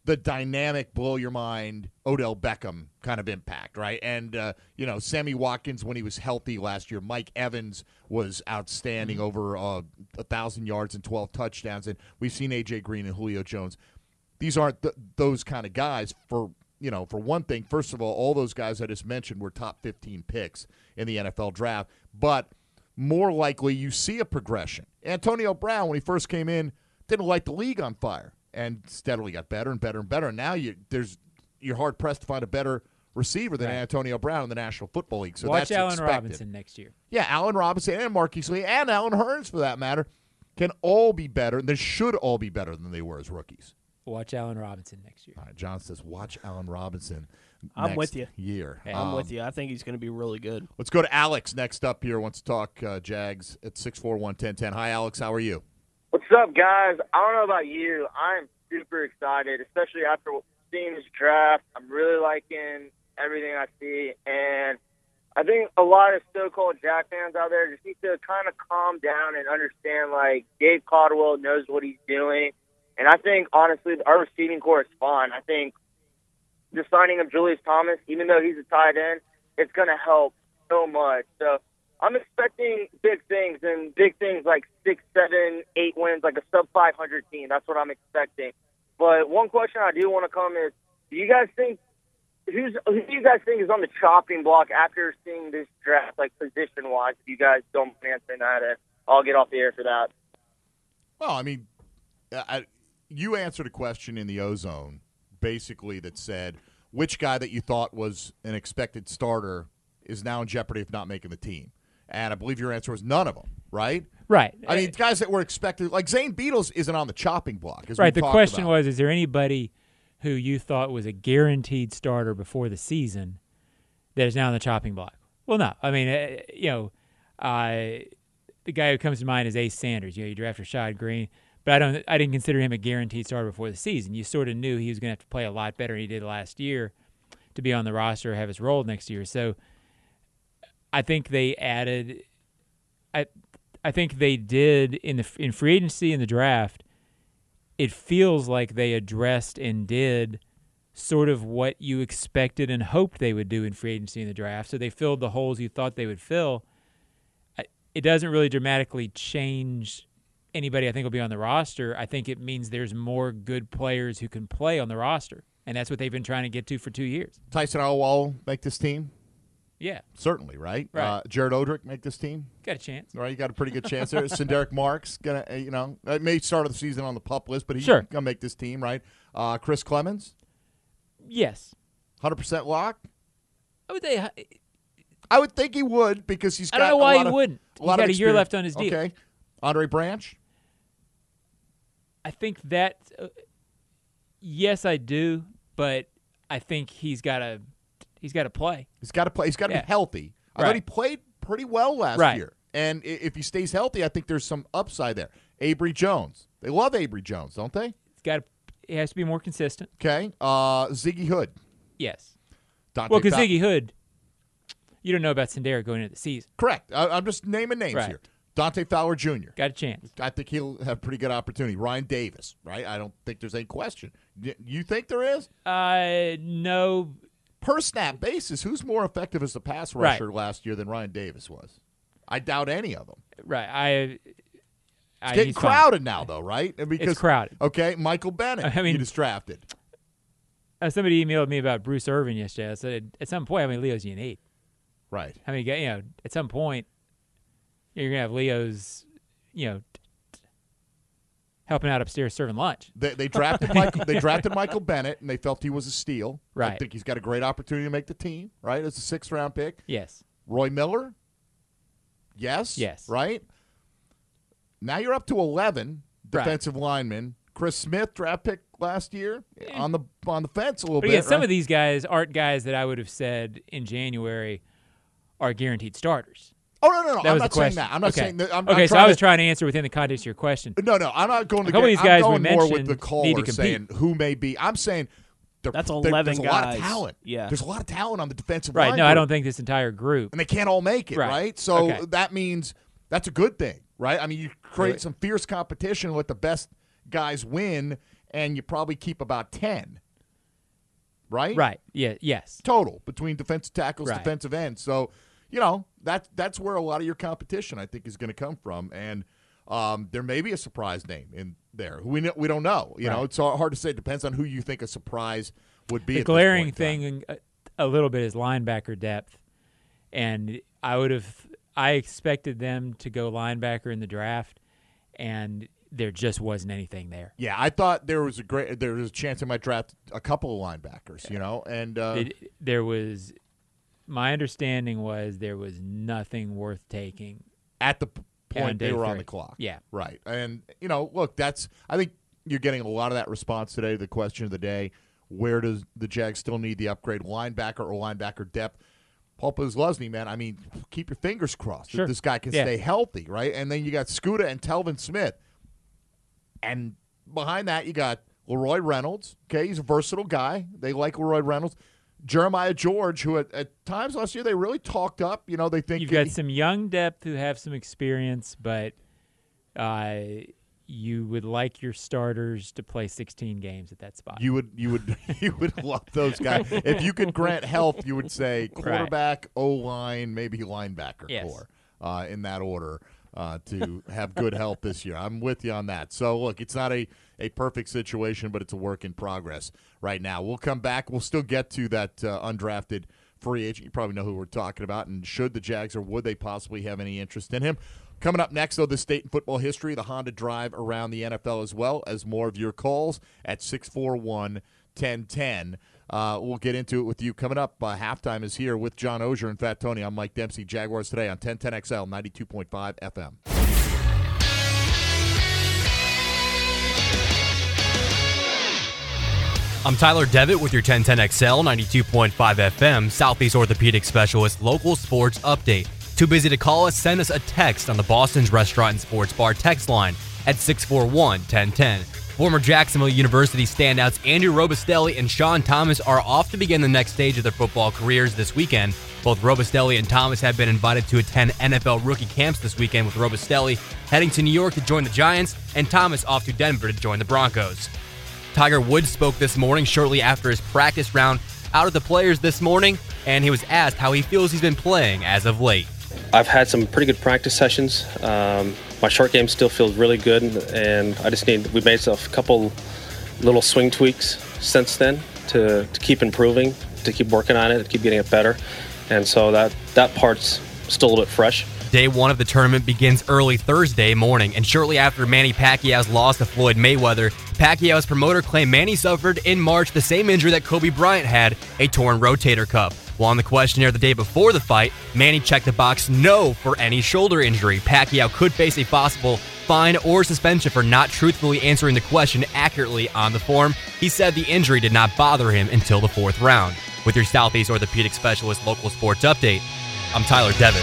the dynamic, blow your mind Odell Beckham kind of impact, right? And, uh, you know, Sammy Watkins, when he was healthy last year, Mike Evans was outstanding, mm-hmm. over uh, one thousand yards and twelve touchdowns. And we've seen A J Green and Julio Jones. These aren't th- those kind of guys. For, you know, for one thing, first of all, all those guys I just mentioned were top fifteen picks in the N F L draft. But more likely you see a progression. Antonio Brown, when he first came in, didn't light the league on fire. And steadily got better and better and better. And now you there's you're hard pressed to find a better receiver than right. Antonio Brown in the National Football League. So watch that's Allen expected. Robinson next year. Yeah, Allen Robinson and Marquise Lee and Allen Hurns, for that matter, can all be better. They should all be better than they were as rookies. Watch Allen Robinson next year. All right, John says watch Allen Robinson. I'm next with you. Year. Hey, um, I'm with you. I think he's going to be really good. Let's go to Alex next up here. Wants to talk uh, Jags at six four one, ten ten. Hi, Alex. How are you? What's up, guys? I don't know about you. I'm super excited, especially after seeing this draft. I'm really liking everything I see, and I think a lot of so-called Jag fans out there just need to kind of calm down and understand, like, Dave Caldwell knows what he's doing, and I think, honestly, our receiving core is fine. I think the signing of Julius Thomas, even though he's a tight end, it's going to help so much. So I'm expecting big things, and big things like six, seven, eight wins, like a sub five hundred team. That's what I'm expecting. But one question I do want to come is, do you guys think who's who do you guys think is on the chopping block after seeing this draft, like position wise? If you guys don't answer that, and I'll get off the air for that. Well, I mean, I, you answered a question in the Ozone, basically, that said which guy that you thought was an expected starter is now in jeopardy of not making the team. And I believe your answer was none of them, right? Right. I mean, guys that were expected, like Zane Beatles isn't on the chopping block. As right. The question about. was, is there anybody who you thought was a guaranteed starter before the season that is now on the chopping block? Well, no. I mean, uh, you know, uh, the guy who comes to mind is Ace Sanders. You know, you draft Rashad Green, but I don't. I didn't consider him a guaranteed starter before the season. You sort of knew he was going to have to play a lot better than he did last year to be on the roster or have his role next year. So I think they added. I I think they did in the in free agency and the draft. It feels like they addressed and did sort of what you expected and hoped they would do in free agency and the draft. So they filled the holes you thought they would fill. It doesn't really dramatically change anybody I think will be on the roster. I think it means there's more good players who can play on the roster, and that's what they've been trying to get to for two years. Tyson Alwal make this team? Yeah. Certainly, right? Right. Uh, Jared Odrick make this team? Got a chance. Right, you got a pretty good chance there. Sinderick Marks, gonna, uh, you know, it may start the season on the pup list, but he's sure. going to make this team, right? Uh, Chris Clemens? Yes. one hundred percent lock? I would say, I would think he would because he's got I don't know why a lot he of, wouldn't. A He's lot got of a year left on his deal. Okay. Andre Branch? I think that, uh, yes, I do, but I think he's got to he's got to play. He's got to play. He's got to yeah. be healthy. I right. thought he played pretty well last right. year. And if he stays healthy, I think there's some upside there. Avery Jones. They love Avery Jones, don't they? He's got. He has to be more consistent. Okay. Uh, Ziggy Hood. Yes. Dante well, because Fowler. Ziggy Hood, you don't know about Sendero going into the season. Correct. I, I'm just naming names right. here. Dante Fowler Junior Got a chance. I think he'll have a pretty good opportunity. Ryan Davis, right? I don't think there's any question. You think there is? Uh, no. Per snap basis, who's more effective as a pass rusher right. last year than Ryan Davis was? I doubt any of them. Right. I. It's I, getting crowded fine. now, though, right? Because, it's crowded. Okay, Michael Bennett, I mean, you just drafted. Uh, somebody emailed me about Bruce Irvin yesterday. I said, at some point, how many Leos do you need? Right. I mean, you know, at some point, you're going to have Leos, you know, t- t- helping out upstairs serving lunch. They, they drafted Michael. They drafted Michael Bennett, and they felt he was a steal. Right. I think he's got a great opportunity to make the team. Right, as a sixth round pick. Yes. Roy Miller. Yes. Yes. Right. Now you're up to eleven defensive right. linemen. Chris Smith, draft pick last year, yeah. on the on the fence a little but bit. Again, some right? of these guys aren't guys that I would have said in January are guaranteed starters. Oh no, no, no! That I'm was not the saying question. that. I'm not okay. saying that. I'm, okay, I'm so I was to, trying to answer within the context of your question. No, no, I'm not going to. A couple get, of these guys I'm going we more with mentioned the need caller to compete. saying who may be. I'm saying there, that's there, eleven there's a guys. lot of talent. Yeah, there's a lot of talent on the defensive right. line. No, group, I don't think this entire group, and they can't all make it. Right. Right. So okay. that means that's a good thing, right? I mean, you create right. some fierce competition, let the best guys win, and you probably keep about ten. Right? Right. Yeah. Yes. Total between defensive tackles, Right. defensive ends. So, you know, that, that's where a lot of your competition, I think, is going to come from. And um, there may be a surprise name in there. We know, we don't know. You know, Right. it's hard to say. It depends on who you think a surprise would be. The at this glaring point in time. thing a, a little bit is linebacker depth. And I would have – I expected them to go linebacker in the draft, and there just wasn't anything there. Yeah, I thought there was a great there was a chance I might draft a couple of linebackers, you know, and uh, It, there was – my understanding was there was nothing worth taking. at the p- on point they day were on three. the clock. Yeah. Right. And, you know, look, that's – I think you're getting a lot of that response today to the question of the day, where does the Jags still need the upgrade, linebacker or linebacker depth? Paul Posluszny, man, I mean, keep your fingers crossed Sure. that this guy can Yeah. stay healthy, right? And then you got Scuda and Telvin Smith. And behind that, you got Leroy Reynolds. Okay, he's a versatile guy. They like Leroy Reynolds. Jeremiah George, who at, at times last year they really talked up. You know, they think You've got some young depth who have some experience, but uh, you would like your starters to play sixteen games at that spot. You would, you would, you would love those guys. If you could grant health, you would say quarterback, O line, maybe linebacker Yes. core, uh, in that order, uh, to have good health this year. I'm with you on that. So look, it's not a a perfect situation, but it's a work in progress right now. We'll come back. We'll still get to that uh, undrafted free agent. You probably know who we're talking about, and should the Jags or would they possibly have any interest in him? Coming up next, though, the state and football history, the Honda Drive around the N F L, as well as more of your calls at six four one, one oh one oh. Uh, we'll get into it with you. Coming up, uh, halftime is here with John Ogier and Fat Tony. I'm Mike Dempsey. Jaguars today on ten ten X L, ninety-two point five F M. I'm Tyler Devitt with your ten ten X L, ninety-two point five F M, Southeast Orthopedic Specialist Local Sports Update. Too busy to call us? Send us a text on the Boston's Restaurant and Sports Bar text line at six four one, one oh one oh. Former Jacksonville University standouts Andrew Robustelli and Sean Thomas are off to begin the next stage of their football careers this weekend. Both Robustelli and Thomas have been invited to attend N F L rookie camps this weekend, with Robustelli heading to New York to join the Giants and Thomas off to Denver to join the Broncos. Tiger Woods spoke this morning shortly after his practice round out of the players this morning, and he was asked how he feels he's been playing as of late. I've had some pretty good practice sessions. Um, my short game still feels really good, and I just need, we made a couple little swing tweaks since then to, to keep improving, to keep working on it, to keep getting it better. And so that, that part's still a little bit fresh. Day one of the tournament begins early Thursday morning, and shortly after Manny Pacquiao's loss to Floyd Mayweather, Pacquiao's promoter claimed Manny suffered in March the same injury that Kobe Bryant had, a torn rotator cuff. While on the questionnaire the day before the fight, Manny checked the box no for any shoulder injury. Pacquiao could face a possible fine or suspension for not truthfully answering the question accurately on the form. He said the injury did not bother him until the fourth round. With your Southeast Orthopedic Specialist Local Sports Update, I'm Tyler Devitt.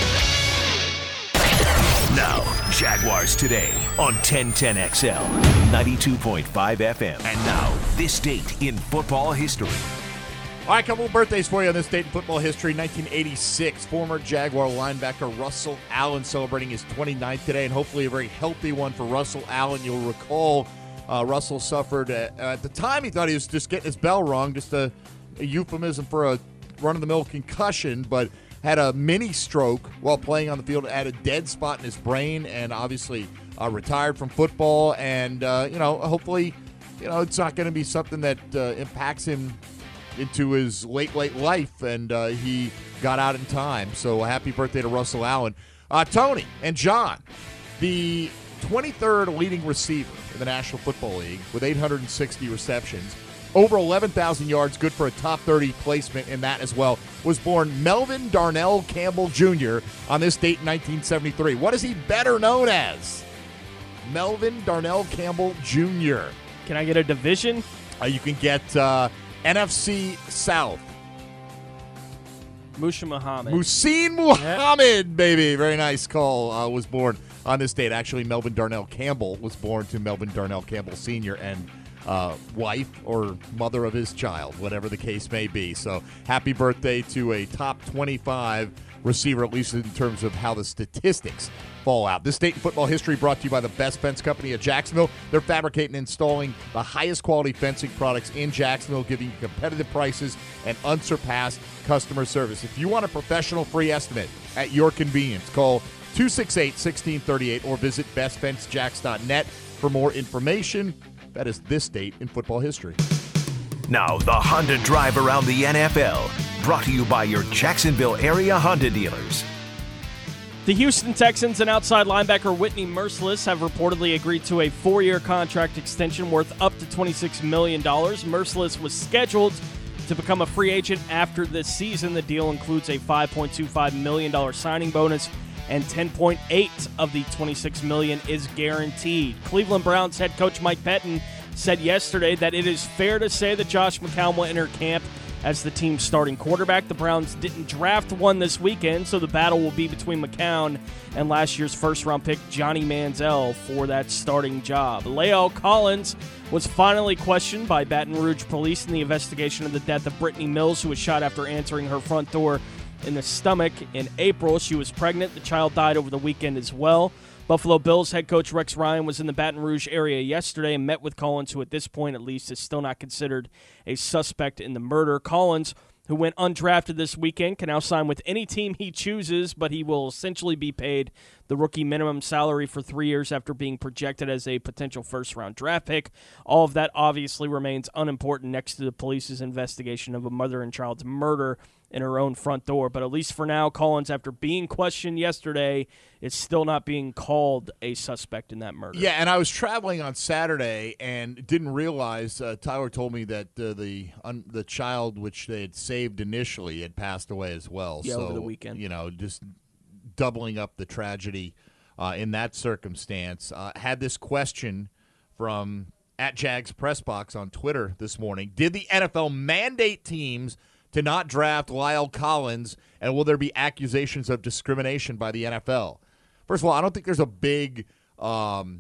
Now, Jaguars today on ten ten X L, ninety-two point five F M. And now, this date in football history. All right, a couple of birthdays for you on this date in football history. nineteen eighty-six, former Jaguar linebacker Russell Allen celebrating his twenty-ninth today, and hopefully a very healthy one for Russell Allen. You'll recall uh, Russell suffered, uh, at the time he thought he was just getting his bell rung, just a, a euphemism for a run-of-the-mill concussion, but had a mini stroke while playing on the field, had a dead spot in his brain, and obviously uh, retired from football. And, uh, you know, hopefully, you know, it's not going to be something that uh, impacts him into his late, late life, and uh, he got out in time. So happy birthday to Russell Allen. Uh, Tony and John, the twenty-third leading receiver in the National Football League with eight hundred sixty receptions, over eleven thousand yards, good for a top thirty placement in that as well, was born Melvin Darnell Campbell Junior on this date in nineteen seventy-three. What is he better known as? Melvin Darnell Campbell Junior Can I get a division? Uh, you can get uh, N F C South. Musha Muhammad. Muhsin Muhammad, baby. Very nice call. Uh, was born on this date. Actually, Melvin Darnell Campbell was born to Melvin Darnell Campbell Senior and uh, wife or mother of his child, whatever the case may be. So happy birthday to a top twenty-five receiver, at least in terms of how the statistics fall out. This Dayton football history brought to you by the best fence company at Jacksonville. They're fabricating and installing the highest quality fencing products in Jacksonville, giving you competitive prices and unsurpassed customer service. If you want a professional free estimate at your convenience, call two six eight, one six three eight or visit best fence jacks dot net for more information. That is this date in football history. Now, the Honda Drive around the N F L, brought to you by your Jacksonville area Honda dealers. The Houston Texans and outside linebacker Whitney Mercilus have reportedly agreed to a four-year contract extension worth up to twenty-six million dollars. Mercilus was scheduled to become a free agent after this season. The deal includes a five point two five million dollars signing bonus, and ten point eight of the twenty-six million dollars is guaranteed. Cleveland Browns head coach Mike Pettin said yesterday that it is fair to say that Josh McCown will enter camp as the team's starting quarterback. The Browns didn't draft one this weekend, so the battle will be between McCown and last year's first-round pick Johnny Manziel for that starting job. La'el Collins was finally questioned by Baton Rouge police in the investigation of the death of Brittany Mills, who was shot after answering her front door in the stomach in April. She was pregnant. The child died over the weekend as well. Buffalo Bills head coach Rex Ryan was in the Baton Rouge area yesterday and met with Collins, who at this point at least is still not considered a suspect in the murder. Collins, who went undrafted this weekend, can now sign with any team he chooses, but he will essentially be paid the rookie minimum salary for three years after being projected as a potential first-round draft pick. All of that obviously remains unimportant next to the police's investigation of a mother and child's murder in her own front door. But at least for now, Collins, after being questioned yesterday, is still not being called a suspect in that murder. Yeah, and I was traveling on Saturday and didn't realize, uh, Tyler told me that uh, the un, the child which they had saved initially had passed away as well. Yeah, so, over the weekend. You know, just doubling up the tragedy uh, in that circumstance. Uh, had this question from at Jags Press Box on Twitter this morning. Did the N F L mandate teams to not draft La'el Collins, and will there be accusations of discrimination by the N F L? First of all, I don't think there's a big um,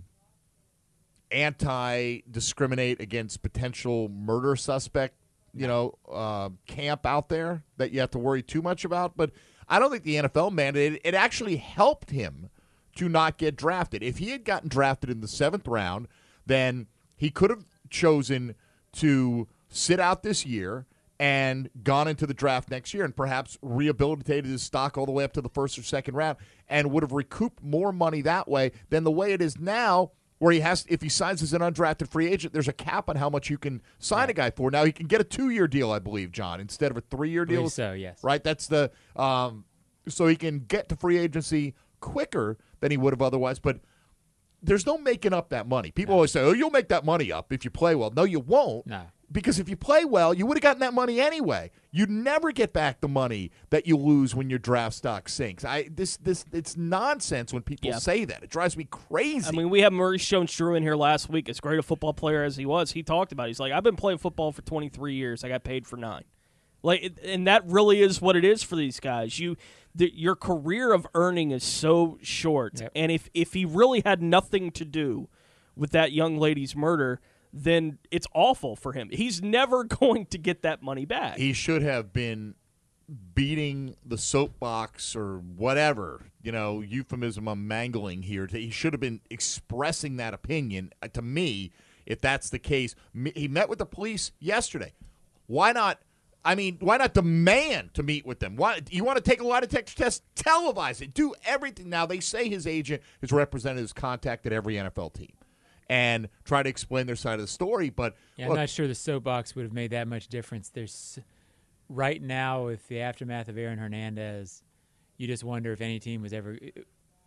anti-discriminate against potential murder suspect, you know, uh, camp out there that you have to worry too much about. But I don't think the N F L mandated. It actually helped him to not get drafted. If he had gotten drafted in the seventh round, then he could have chosen to sit out this year and gone into the draft next year and perhaps rehabilitated his stock all the way up to the first or second round and would have recouped more money that way than the way it is now, where he has, if he signs as an undrafted free agent, there's a cap on how much you can sign right. a guy for. Now he can get a two-year deal, I believe, John, instead of a three-year deal. I believe so, yes. Right? That's the um, so he can get to free agency quicker than he would have otherwise. But there's no making up that money. People no. always say, "Oh, you'll make that money up if you play well." No, you won't. No. Because if you play well, you would have gotten that money anyway. You'd never get back the money that you lose when your draft stock sinks. I this this it's nonsense when people yeah. say that. It drives me crazy. I mean, we had Maurice Jones-Drew in here last week. As great a football player as he was, he talked about it. He's like, I've been playing football for twenty-three years. I got paid for nine. Like, and that really is what it is for these guys. You, the, your career of earning is so short, yep. and if if he really had nothing to do with that young lady's murder, then it's awful for him. He's never going to get that money back. He should have been beating the soapbox or whatever, you know, euphemism I'm mangling here. He should have been expressing that opinion. Uh, to me, if that's the case, he met with the police yesterday. Why not? I mean, why not demand to meet with them? Why, you want to take a lie detector test? Televise it. Do everything. Now, they say his agent, his representatives contacted every N F L team and try to explain their side of the story. But yeah, I'm look, not sure the soapbox would have made that much difference. There's right now, with the aftermath of Aaron Hernandez, you just wonder if any team was ever. It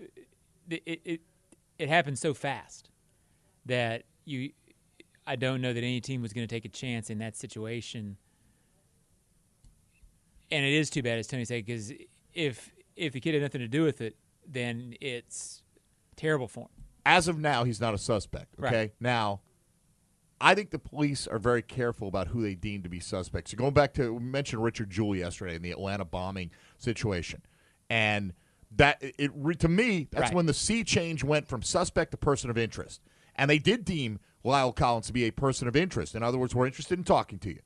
it it, it happened so fast that you, I don't know that any team was going to take a chance in that situation. And it is too bad, as Tony said, because if if the kid had nothing to do with it, then it's terrible for him. As of now, he's not a suspect, okay? Right. Now, I think the police are very careful about who they deem to be suspects. So going back to, we mentioned Richard Jewell yesterday in the Atlanta bombing situation. And that, it to me, that's right. when the sea change went from suspect to person of interest. And they did deem La'el Collins to be a person of interest. In other words, we're interested in talking to you.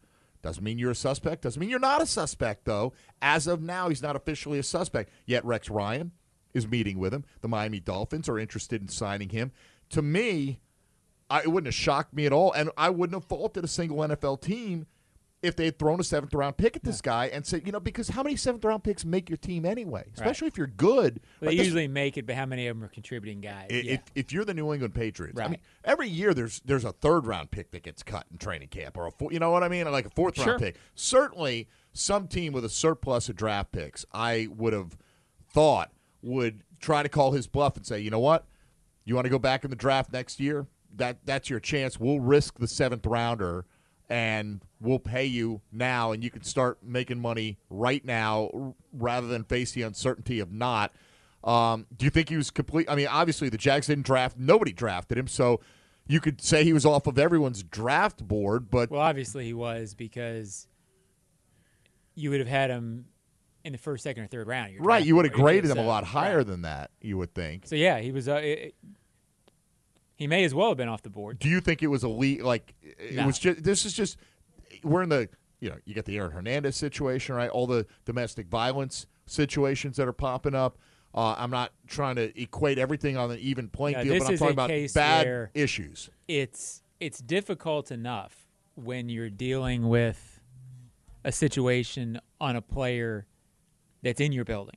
Doesn't mean you're a suspect. Doesn't mean you're not a suspect, though. As of now, he's not officially a suspect. Yet Rex Ryan is meeting with him. The Miami Dolphins are interested in signing him. To me, I, it wouldn't have shocked me at all, and I wouldn't have faulted a single N F L team if they had thrown a seventh-round pick at this yeah. guy and said, you know, because how many seventh-round picks make your team anyway? Especially right. if you're good. Well, like they usually make it, but how many of them are contributing guys? If, yeah. if you're the New England Patriots, right. I mean, every year there's there's a third-round pick that gets cut in training camp, or a four, you know what I mean, like a fourth-round sure. pick. Certainly, some team with a surplus of draft picks, I would have thought would try to call his bluff and say, you know what, you want to go back in the draft next year? That that's your chance. We'll risk the seventh rounder. And we'll pay you now, and you can start making money right now rather than face the uncertainty of not. Um, do you think he was complete? I mean, obviously the Jags didn't draft. Nobody drafted him, so you could say he was off of everyone's draft board. But well, obviously he was, because you would have had him in the first, second, or third round. Right, you would have graded him so, a lot higher right. than that, you would think. So, yeah, he was uh, – it, he may as well have been off the board. Do you think it was a lead? Like, it no. was just, this is just, we're in the, you know, you get the Aaron Hernandez situation, right? All the domestic violence situations that are popping up. Uh, I'm not trying to equate everything on an even playing no, field, but I'm talking about bad issues. It's it's difficult enough when you're dealing with a situation on a player that's in your building.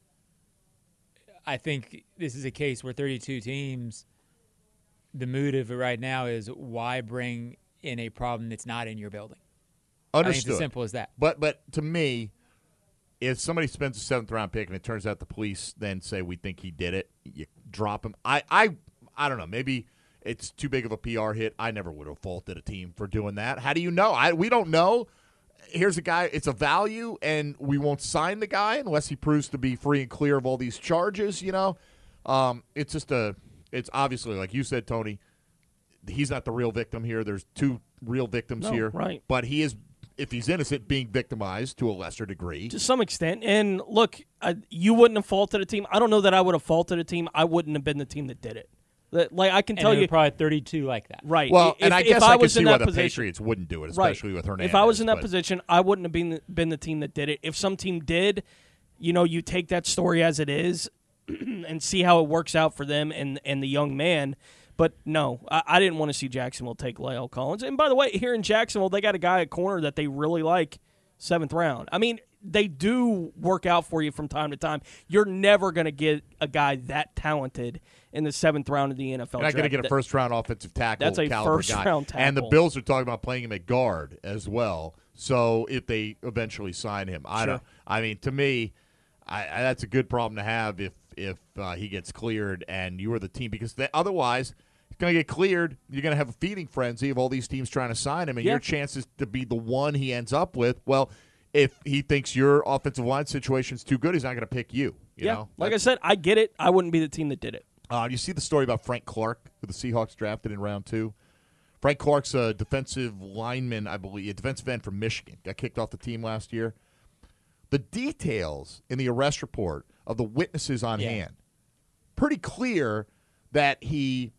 I think this is a case where thirty-two teams, the mood of it right now is, why bring in a problem that's not in your building? Understood. I think it's as simple as that. But but to me, if somebody spends a seventh round pick and it turns out the police then say we think he did it, you drop him. I I, I don't know. Maybe it's too big of a P R hit. I never would have faulted a team for doing that. How do you know? I we don't know. Here's a guy. It's a value, and we won't sign the guy unless he proves to be free and clear of all these charges. You know, um, it's just a. It's obviously, like you said, Tony, he's not the real victim here. There's two real victims no, here. Right. But he is, if he's innocent, being victimized to a lesser degree. To some extent. And look, I, you wouldn't have faulted a team. I don't know that I would have faulted a team. I wouldn't have been the team that did it. Like, I can and tell there you. were probably thirty-two like that. Right. Well, if, and I if guess I, I was could see in why that the position, Patriots wouldn't do it, especially right. with Hernandez. If I was in that but. position, I wouldn't have been, been the team that did it. If some team did, you know, you take that story as it is and see how it works out for them and, and the young man. But no, I, I didn't want to see Jacksonville take La'el Collins. And by the way, here in Jacksonville, they got a guy at corner that they really like, seventh round. I mean, they do work out for you from time to time. You're never going to get a guy that talented in the seventh round of the N F L You're not going to get a that, first-round offensive tackle. That's a caliber first-round guy. tackle. And the Bills are talking about playing him at guard as well. So if they eventually sign him, I sure. don't. I mean, to me, I, I, that's a good problem to have if if uh, he gets cleared and you are the team, because they, otherwise he's going to get cleared. You're going to have a feeding frenzy of all these teams trying to sign him, and yeah. your chances to be the one he ends up with, well, if he thinks your offensive line situation is too good, he's not going to pick you. you yeah, know? like That's, I said, I get it. I wouldn't be the team that did it. Uh, you see the story about Frank Clark, who the Seahawks drafted in round two? Frank Clark's a defensive lineman, I believe, a defensive end from Michigan. Got kicked off the team last year. The details in the arrest report of the witnesses on yeah. hand, pretty clear that he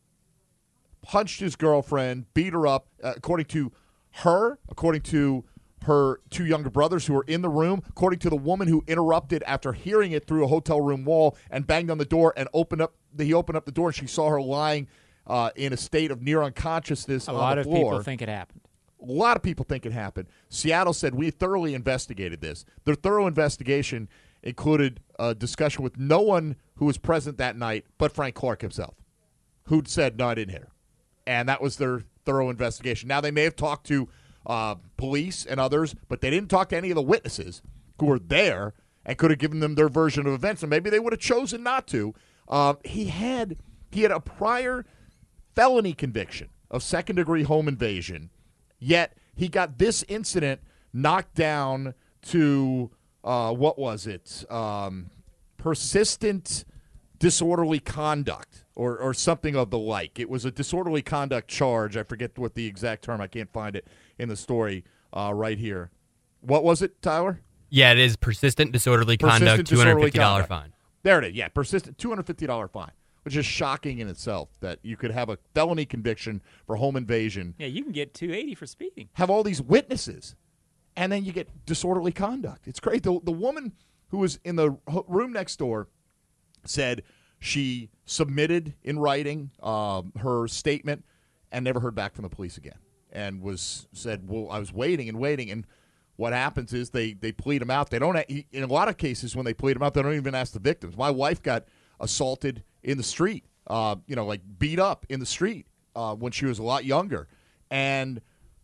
punched his girlfriend, beat her up, uh, according to her, according to her two younger brothers who were in the room, according to the woman who interrupted after hearing it through a hotel room wall and banged on the door and opened up. He opened up the door and she saw her lying uh, in a state of near unconsciousness a on lot the of floor. people think it happened. A lot of people think it happened. Seattle said, we thoroughly investigated this. Their thorough investigation included a discussion with no one who was present that night but Frank Clark himself, who'd said, no, I didn't hit her. And that was their thorough investigation. Now, they may have talked to uh, police and others, but they didn't talk to any of the witnesses who were there and could have given them their version of events, and maybe they would have chosen not to. Uh, he had he had a prior felony conviction of second-degree home invasion, yet he got this incident knocked down to, uh, what was it, um, persistent disorderly conduct or, or something of the like. It was a disorderly conduct charge. I forget what the exact term. I can't find it in the story uh, right here. What was it, Tyler? Yeah, it is persistent disorderly persistent conduct, two hundred fifty dollars disorderly fine. There it is. Yeah, persistent two hundred fifty dollars fine, which is shocking in itself that you could have a felony conviction for home invasion. Yeah, you can get two hundred eighty dollars for speeding. Have all these witnesses and then you get disorderly conduct. It's great. The, the woman who was in the room next door said she submitted in writing um, her statement and never heard back from the police again, and was said, well, I was waiting and waiting, and what happens is they, they plead them out. They don't, in a lot of cases when they plead them out, they don't even ask the victims. My wife got assaulted in the street, uh, you know, like beat up in the street uh, when she was a lot younger. And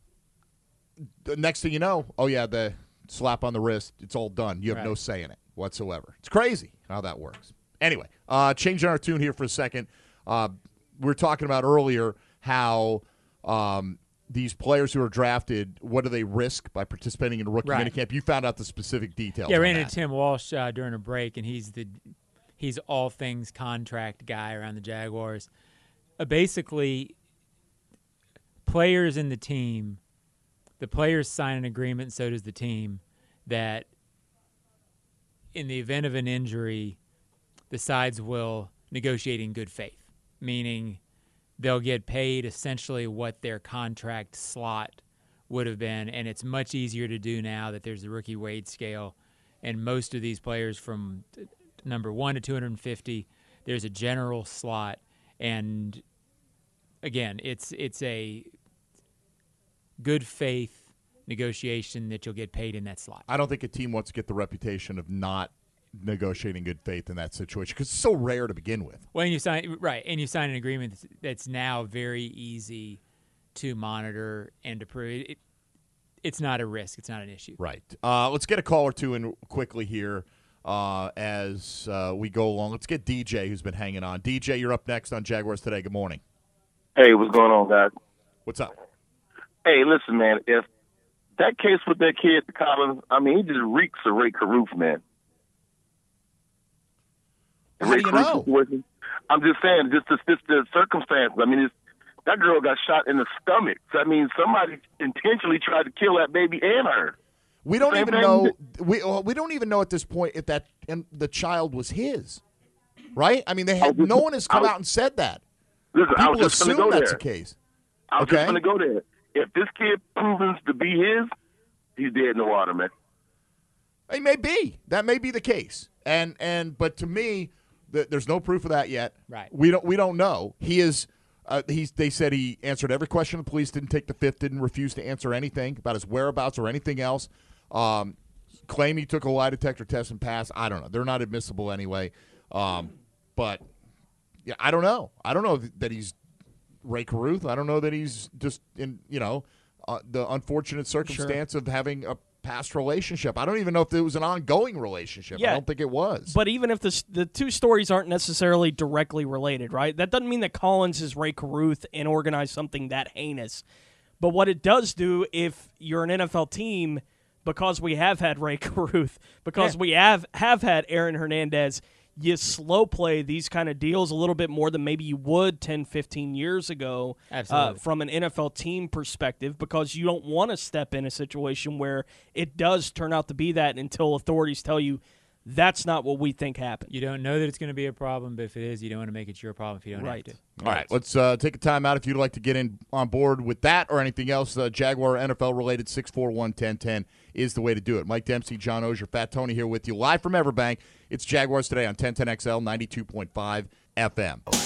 the next thing you know, oh, yeah, the slap on the wrist, it's all done. You have right. no say in it whatsoever. It's crazy how that works. Anyway, uh, changing our tune here for a second. Uh, we were talking about earlier how um, these players who are drafted, what do they risk by participating in a rookie right. minicamp? You found out the specific details. Yeah, I on ran that. into Tim Walsh uh, during a break, and he's the he's all things contract guy around the Jaguars. Uh, basically, players in the team, the players sign an agreement, so does the team, that in the event of an injury, the sides will negotiate in good faith, meaning they'll get paid essentially what their contract slot would have been, and it's much easier to do now that there's the rookie wage scale, and most of these players from number one to two hundred fifty, there's a general slot, and again, it's it's a good faith negotiation that you'll get paid in that slot. I don't think a team wants to get the reputation of not negotiating good faith in that situation because it's so rare to begin with. Well, and you sign right, and you sign an agreement that's now very easy to monitor and to prove. It, it's not a risk. It's not an issue. Right. Uh, let's get a call or two in quickly here uh, as uh, we go along. Let's get D J, who's been hanging on. D J, you're up next on Jaguars Today. Good morning. Hey, what's going on, guys? What's up? Hey, listen, man. If that case with that kid at Collins, I mean, he just reeks of Ray Caruth, man. How do you know? Situation. I'm just saying, just the, just the circumstance. I mean, it's, that girl got shot in the stomach. So, I mean, somebody intentionally tried to kill that baby and her. We don't Same even thing. know. We well, we don't even know at this point if that and the child was his, right? I mean, they had just, no one has come was, out and said that. Listen, People I was just assume go that's there. the case. I was okay? just going to go there. If this kid proves to be his, he's dead in the water, man. It may be. That may be the case. And and but to me, the, there's no proof of that yet. Right. We don't we don't know. He is. Uh, he's. They said he answered every question. The police didn't take the fifth. Didn't refuse to answer anything about his whereabouts or anything else. Um, claim he took a lie detector test and passed. I don't know. They're not admissible anyway. Um, but yeah, I don't know. I don't know that he's Ray Caruth. I don't know that he's just in, you know, uh, the unfortunate circumstance sure. of having a past relationship. I don't even know if it was an ongoing relationship. Yeah, I don't think it was. But even if the the two stories aren't necessarily directly related, right? That doesn't mean that Collins is Ray Caruth and organized something that heinous. But what it does do, if you're an N F L team, because we have had Ray Caruth, because yeah. we have, have had Aaron Hernandez, you slow play these kind of deals a little bit more than maybe you would ten, fifteen years ago uh, from an N F L team perspective, because you don't want to step in a situation where it does turn out to be that until authorities tell you that's not what we think happened. You don't know that it's going to be a problem, but if it is, you don't want to make it your problem if you don't right. have to. All right, let's uh, take a time out if you'd like to get in on board with that or anything else. Uh, Jaguar N F L related, six four one, one zero one zero is the way to do it. Mike Dempsey, John Oehser, Fat Tony here with you live from Everbank. It's Jaguars Today on ten ten X L, ninety-two point five F M. All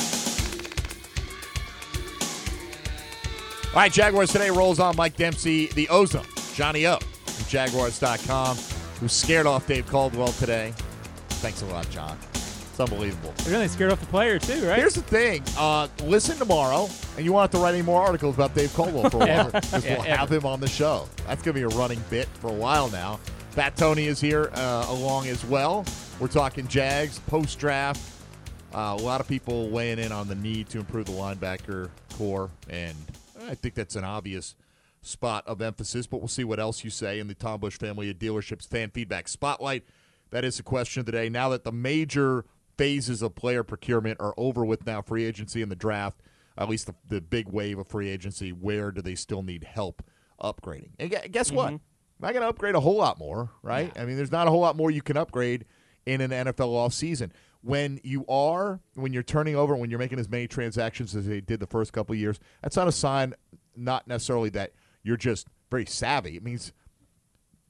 right, Jaguars Today rolls on. Mike Dempsey, the Ozone, Johnny O from Jaguars dot com, who scared off Dave Caldwell today. Thanks a lot, John. It's unbelievable. They're really scared off the player, too, right? Here's the thing. Uh, listen tomorrow, and you won't have to write any more articles about Dave Caldwell for a while. Because yeah, we'll ever. have him on the show. That's going to be a running bit for a while now. Fat Tony is here uh, along as well. We're talking Jags, post-draft. Uh, a lot of people weighing in on the need to improve the linebacker core, and I think that's an obvious spot of emphasis, but we'll see what else you say in the Tom Bush family of dealerships fan feedback spotlight. That is the question of the day. Now that the major phases of player procurement are over with now, free agency and the draft, at least the, the big wave of free agency, where do they still need help upgrading? And guess mm-hmm. what? Not going to upgrade a whole lot more, right? Yeah. I mean, there's not a whole lot more you can upgrade in an N F L offseason. When you are, when you're turning over, when you're making as many transactions as they did the first couple of years, that's not a sign, not necessarily that you're just very savvy. It means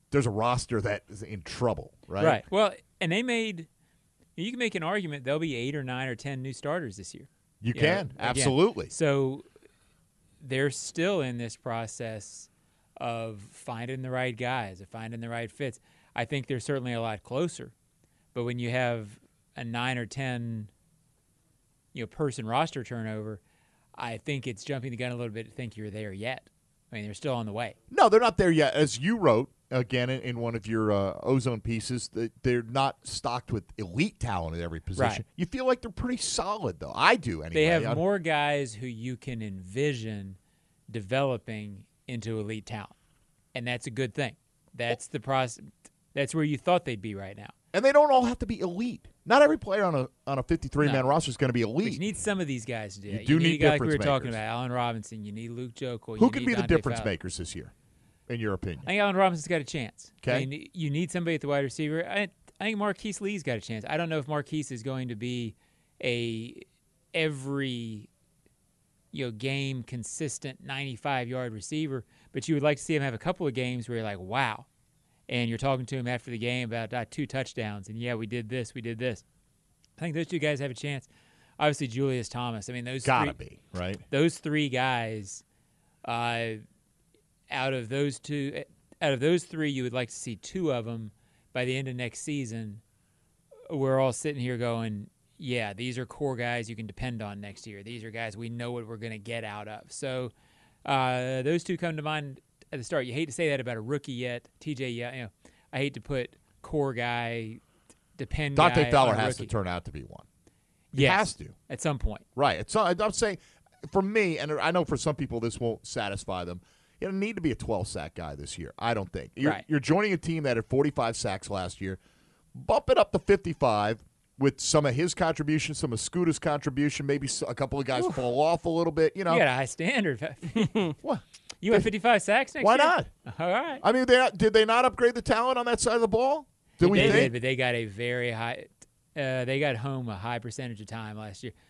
there's a roster that is in trouble, right? Right. Well, and they made – you can make an argument there'll be eight or nine or ten new starters this year. You, you can, know, absolutely. Again. So they're still in this process of finding the right guys, of finding the right fits. I think they're certainly a lot closer. But when you have a nine or ten you know, person roster turnover, I think it's jumping the gun a little bit to think you're there yet. I mean, they're still on the way. No, they're not there yet. As you wrote, again, in, in one of your uh, Ozone pieces, that they're not stocked with elite talent at every position. Right. You feel like they're pretty solid, though. I do, anyway. They have I'm, more guys who you can envision developing into elite talent, and that's a good thing. That's the process. That's where you thought they'd be right now. And they don't all have to be elite. Not every player on a on a fifty-three man No. roster is going to be elite. But you need some of these guys to do You that. do you need, need a guy like we were difference talking makers. about, Allen Robinson. You need Luke Jokel. Who you could need be the Dante difference Fowler. makers this year, in your opinion? I think Allen Robinson's got a chance. Okay. I mean, you need somebody at the wide receiver. I, I think Marquise Lee's got a chance. I don't know if Marquise is going to be a every you know game consistent ninety-five yard receiver, but you would like to see him have a couple of games where you're like, wow. And you're talking to him after the game about uh, two touchdowns, and yeah, we did this, we did this. I think those two guys have a chance. Obviously, Julius Thomas. I mean, those gotta three, be right. Those three guys, uh, out of those two, out of those three, you would like to see two of them by the end of next season. We're all sitting here going, yeah, these are core guys you can depend on next year. These are guys we know what we're going to get out of. So uh, those two come to mind at the start. You hate to say that about a rookie yet, T J. Yeah, you know, I hate to put core guy, depend. Dante guy Fowler on a has to rookie. turn out to be one. He Yes, has to at some point. Right. It's not, I'm saying, for me, and I know for some people this won't satisfy them. You don't need to be a twelve sack guy this year. I don't think. You're, Right. you're joining a team that had forty-five sacks last year. Bump it up to fifty-five with some of his contribution, some of Scooter's contribution. Maybe s- a couple of guys Oof. fall off a little bit. You know. You got a high standard. What? You have fifty-five sacks next Why year? not? All right. I mean, they not, did they not upgrade the talent on that side of the ball? Did we they think? did, but they got a very high. Uh, they got home a high percentage of time last year.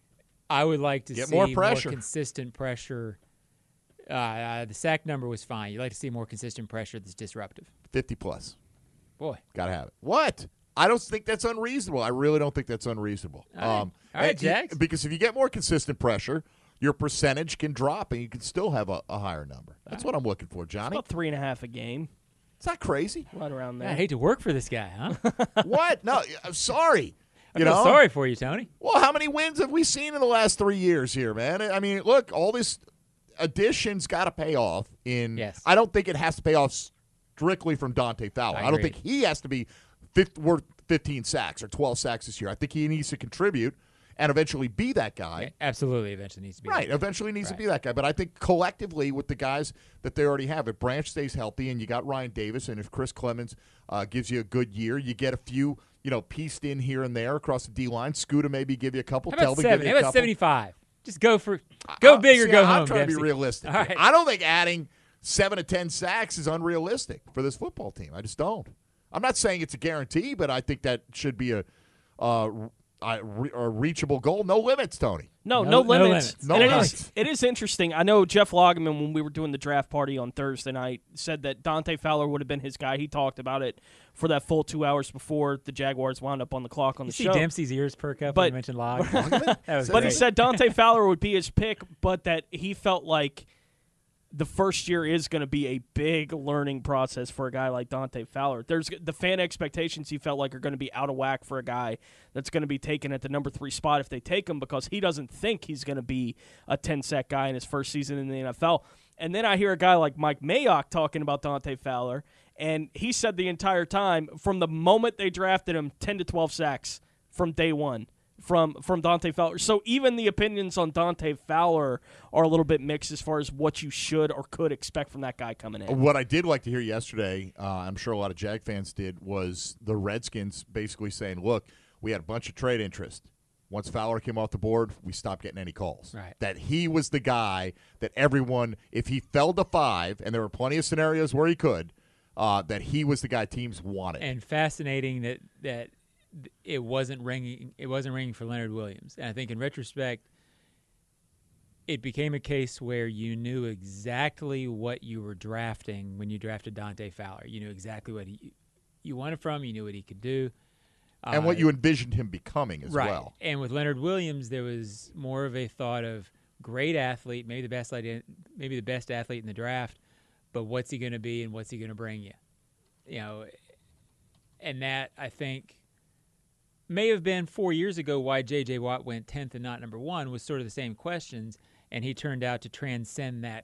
I would like to Get see more pressure. consistent pressure. Uh, uh, the sack number was fine. You'd like to see more consistent pressure that's disruptive. fifty plus. Boy. Got to have it. What? I don't think that's unreasonable. I really don't think that's unreasonable. All right. Um, All right, and you- Jax. because if you get more consistent pressure, your percentage can drop, and you can still have a, a higher number. That's what I'm looking for, Johnny. About three and a half a game. It's not crazy. Right around there. I hate to work for this guy, huh? What? No, I'm sorry. I You feel know? sorry for you, Tony. Well, how many wins have we seen in the last three years here, man? I mean, look, all this addition's got to pay off. In Yes. I don't think it has to pay off strictly from Dante Fowler. I I, don't agree. think he has to be fifth, worth fifteen sacks or twelve sacks this year. I think he needs to contribute and eventually be that guy. Absolutely, eventually needs to be Right, that. eventually needs Right. to be that guy. But I think collectively with the guys that they already have, if Branch stays healthy and you got Ryan Davis, and if Chris Clemens uh, gives you a good year, you get a few, you know, pieced in here and there across the D line. Scooter maybe give you a couple. How about Telvin seven? give you How a about couple. seventy-five? Just go for go I- big or see, go I'm home. trying to be Dempsey. realistic. All right. I don't think adding seven to ten sacks is unrealistic for this football team. I just don't. I'm not saying it's a guarantee, but I think that should be a uh, a, re- a reachable goal. No limits, Tony. No, No- no, no limits. limits. No And it limits. is- it is interesting. I know Jeff Loggeman, when we were doing the draft party on Thursday night, said that Dante Fowler would have been his guy. He talked about it for that full two hours before the Jaguars wound up on the clock on You the see show. Dempsey's ears perk up But- when you mentioned Log. that was But he great. said Dante Fowler would be his pick, but that he felt like the first year is going to be a big learning process for a guy like Dante Fowler. There's the fan expectations he felt like are going to be out of whack for a guy that's going to be taken at the number three spot if they take him, because he doesn't think he's going to be a ten-sack guy in his first season in the N F L. And then I hear a guy like Mike Mayock talking about Dante Fowler, and he said the entire time, from the moment they drafted him, ten to twelve sacks from day one. From from Dante Fowler. So even the opinions on Dante Fowler are a little bit mixed as far as what you should or could expect from that guy coming in. What I did like to hear yesterday, uh, I'm sure a lot of Jag fans did, was the Redskins basically saying, look, we had a bunch of trade interest. Once Fowler came off the board, we stopped getting any calls. Right. That he was the guy that everyone, if he fell to five, and there were plenty of scenarios where he could, uh, that he was the guy teams wanted. And fascinating that that it wasn't ringing. It wasn't ringing for Leonard Williams. And I think in retrospect, it became a case where you knew exactly what you were drafting when you drafted Dante Fowler. You knew exactly what he, you wanted from him. You knew what he could do. And uh, what you envisioned him becoming as right. well. And with Leonard Williams, there was more of a thought of great athlete, maybe the best athlete, maybe the best athlete in the draft, but what's he going to be and what's he going to bring you? You know, and that, I think, may have been four years ago why J J. Watt went tenth and not number one, was sort of the same questions, and he turned out to transcend that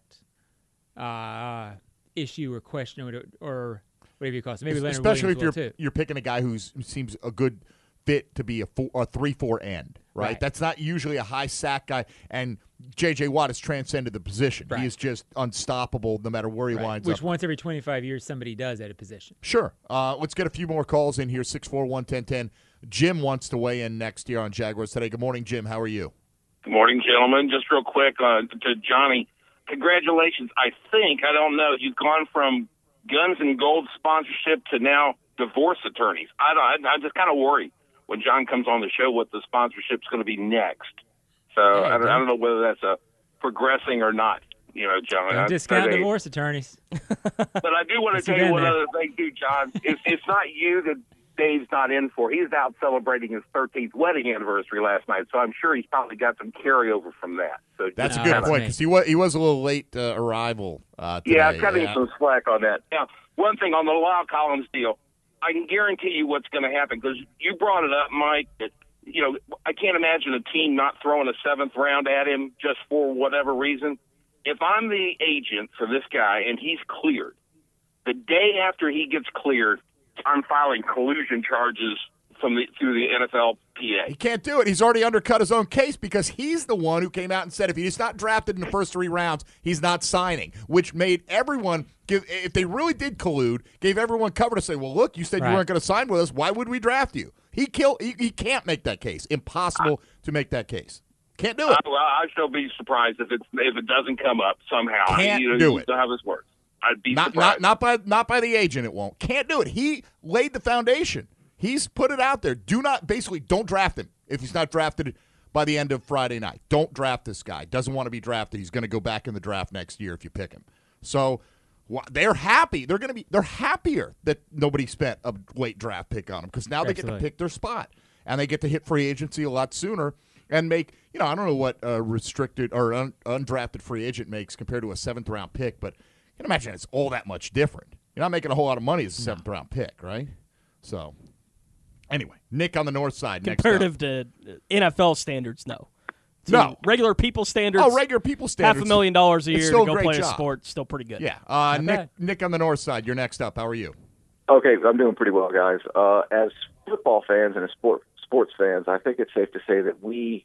uh, issue or question or, or whatever you call it. So maybe Leonard Especially Williams if will you're too. you're picking a guy who's, who seems a good fit to be a, four, a three four end, right? Right. That's not usually a high sack guy, and J J. Watt has transcended the position. Right. He is just unstoppable no matter where he Right. lines Which up. once every twenty-five years somebody does at a position. Sure. Uh, let's get a few more calls in here, six four one, one oh one oh. Jim wants to weigh in next year on Jaguars Today. Good morning, Jim. How are you? Good morning, gentlemen. Just real quick uh, to Johnny, congratulations. I think, I don't know, you've gone from Guns and Gold sponsorship to now divorce attorneys. I don't, I, I'm just kind of worried when John comes on the show what the sponsorship's going to be next. So Hey, I, don't, I don't know whether that's a progressing or not, you know, John. Don't I- discount I- divorce attorneys. But I do want to Yes, tell you've you been one there. other thing, too, John. It's, it's not you that Dave's not in for. He's out celebrating his thirteenth wedding anniversary last night, so I'm sure he's probably got some carryover from that. So That's No, a good that's point me. because he was, he was a little late uh, arrival uh, today. Yeah, I cut him some slack on that. Now, one thing on the Lyle Collins deal, I can guarantee you what's going to happen because you brought it up, Mike. That, you know, I can't imagine a team not throwing a seventh round at him just for whatever reason. If I'm the agent for this guy and he's cleared, the day after he gets cleared, I'm filing collusion charges from the through the N F L P A. He can't do it. He's already undercut his own case because he's the one who came out and said if he's not drafted in the first three rounds, he's not signing, which made everyone give. If they really did collude, gave everyone cover to say, well, look, you said Right. you weren't going to sign with us. Why would we draft you? He kill. He, he can't make that case. Impossible to make that case. Can't do it. I, well, I shall be surprised if it's if it doesn't come up somehow. Can't you know, do you it. know how this works. I'd be Not surprised. not not by not by the agent. It won't. Can't do it. He laid the foundation. He's put it out there. Do not basically don't draft him if he's not drafted by the end of Friday night. Don't draft this guy. Doesn't want to be drafted. He's going to go back in the draft next year if you pick him. So wh- they're happy. They're going to be. They're happier that nobody spent a late draft pick on him because now they get Absolutely. to pick their spot and they get to hit free agency a lot sooner and make. You know, I don't know what a restricted or un- undrafted free agent makes compared to a seventh round pick, but you can imagine it's all that much different. You're not making a whole lot of money as a seventh round pick, right? So, anyway, Nick on the north side. Next up. Comparative to N F L standards, no. To No. regular people standards. Oh, regular people standards. Half a million dollars a it's year still to a go great play a job. sport, still pretty good. Yeah. Uh, Not Nick, bad. Nick on the north side. You're next up. How are you? Okay, I'm doing pretty well, guys. Uh, as football fans and as sport, sports fans, I think it's safe to say that we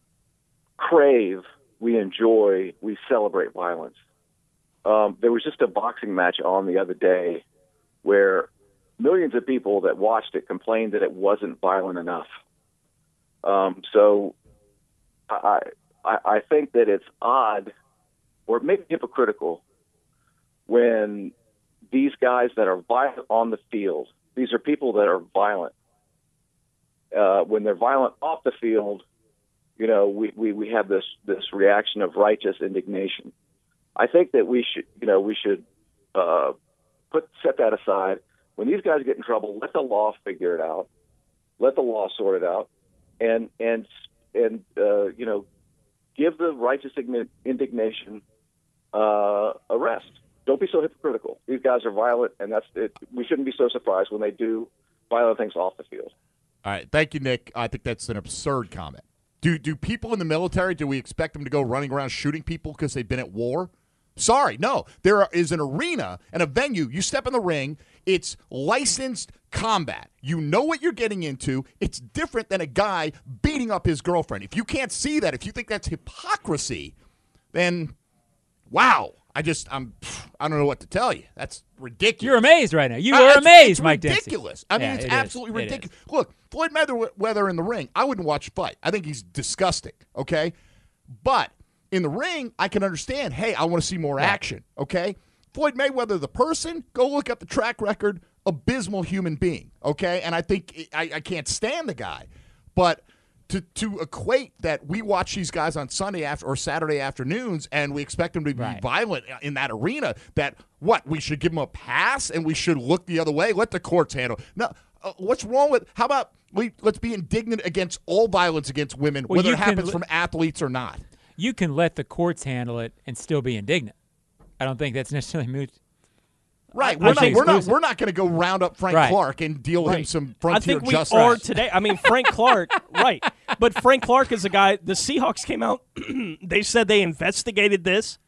crave, we enjoy, we celebrate violence. Um, there was just a boxing match on the other day where millions of people that watched it complained that it wasn't violent enough. Um, so I, I, I think that it's odd or maybe hypocritical when these guys that are violent on the field, these are people that are violent. Uh, when they're violent off the field, you know, we, we, we have this, this reaction of righteous indignation. I think that we should, you know, we should uh, put set that aside. When these guys get in trouble, let the law figure it out. Let the law sort it out, and and and uh, you know, give the righteous indignation uh, a rest. Don't be so hypocritical. These guys are violent, and that's it. We shouldn't be so surprised when they do violent things off the field. All right. Thank you, Nick. I think that's an absurd comment. Do do people in the military, do we expect them to go running around shooting people because they've been at war? Sorry, no. There is an arena and a venue. You step in the ring. It's licensed combat. You know what you're getting into. It's different than a guy beating up his girlfriend. If you can't see that, if you think that's hypocrisy, then wow. I just, I'm, I don't know what to tell you. That's ridiculous. You're amazed right now. You Uh, are it's- amazed, it's Mike Dempsey. ridiculous. I mean, Yeah, it's it is. absolutely It is. ridiculous. Look, Floyd Mayweather in the ring, I wouldn't watch a fight. I think he's disgusting, okay? But in the ring, I can understand, hey, I want to see more action, okay? Floyd Mayweather, the person, go look up the track record, abysmal human being, okay? And I think I, I can't stand the guy. But to to equate that we watch these guys on Sunday after or Saturday afternoons and we expect them to be Right. violent in that arena, that what, we should give them a pass and we should look the other way? Let the courts handle. No, uh, what's wrong with, how about we let's be indignant against all violence against women, Well, whether you it can happens li- from athletes or not. You can let the courts handle it and still be indignant. I don't think that's necessarily moot. Right, I- we're I not think we're not exclusive. we're not going to go round up Frank Right. Clark and deal him Right. some I frontier think we justice. are today. I mean, Frank Clark, right. But Frank Clark is a guy, the Seahawks came out, they said they investigated this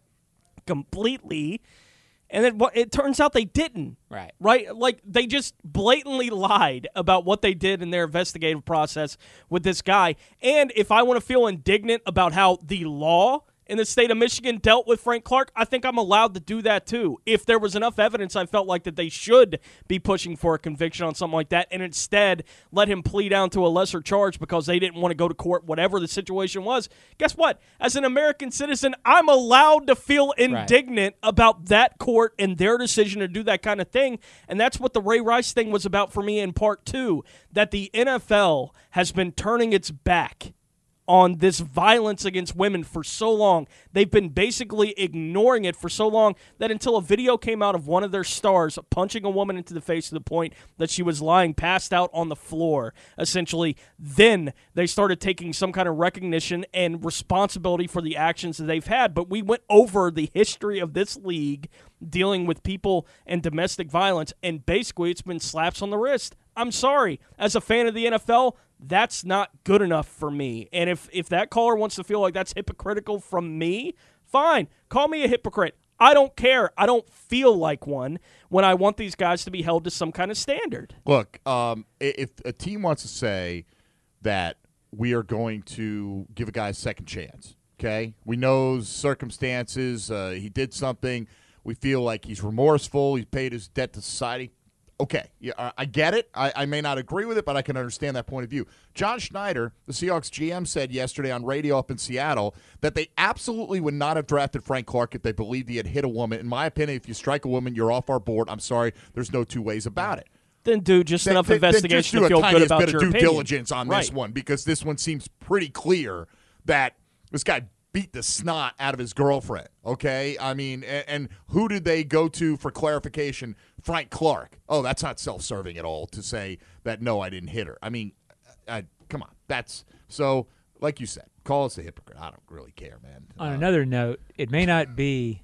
completely, and then what- it turns out they didn't. Right. Right? Like, they just blatantly lied about what they did in their investigative process with this guy. And if I want to feel indignant about how the law in the state of Michigan dealt with Frank Clark, I think I'm allowed to do that too. If there was enough evidence, I felt like that they should be pushing for a conviction on something like that, and instead let him plead down to a lesser charge because they didn't want to go to court, whatever the situation was. Guess what? As an American citizen, I'm allowed to feel indignant about that court and their decision to do that kind of thing, and that's what the Ray Rice thing was about for me in part two, that the N F L has been turning its back on this violence against women for so long. They've been basically ignoring it for so long that until a video came out of one of their stars punching a woman into the face to the point that she was lying passed out on the floor, essentially, then they started taking some kind of recognition and responsibility for the actions that they've had. But we went over the history of this league dealing with people and domestic violence, and basically it's been slaps on the wrist. I'm sorry. As a fan of the N F L, that's not good enough for me. And if, if that caller wants to feel like that's hypocritical from me, fine. Call me a hypocrite. I don't care. I don't feel like one when I want these guys to be held to some kind of standard. Look, um, i- if a team wants to say that we are going to give a guy a second chance, okay? We know circumstances. Uh, he did something. We feel like he's remorseful. He's paid his debt to society. Okay, yeah, I- I get it. I, I may not agree with it, but I can understand that point of view. John Schneider, the Seahawks G M, said yesterday on radio up in Seattle that they absolutely would not have drafted Frank Clark if they believed he had hit a woman. In my opinion, if you strike a woman, you're off our board. I'm sorry. There's no two ways about it. Then do just Then- enough then- then investigation just to do a feel good tiniest about bit your of due opinion. diligence on this Right. one, because this one seems pretty clear that this guy beat the snot out of his girlfriend, okay? I mean, and, and who did they go to for clarification? Frank Clark. Oh, that's not self-serving at all to say that, no, I didn't hit her. I mean, I, come on. That's so, like you said, call us a hypocrite. I don't really care, man. On another note, it may not be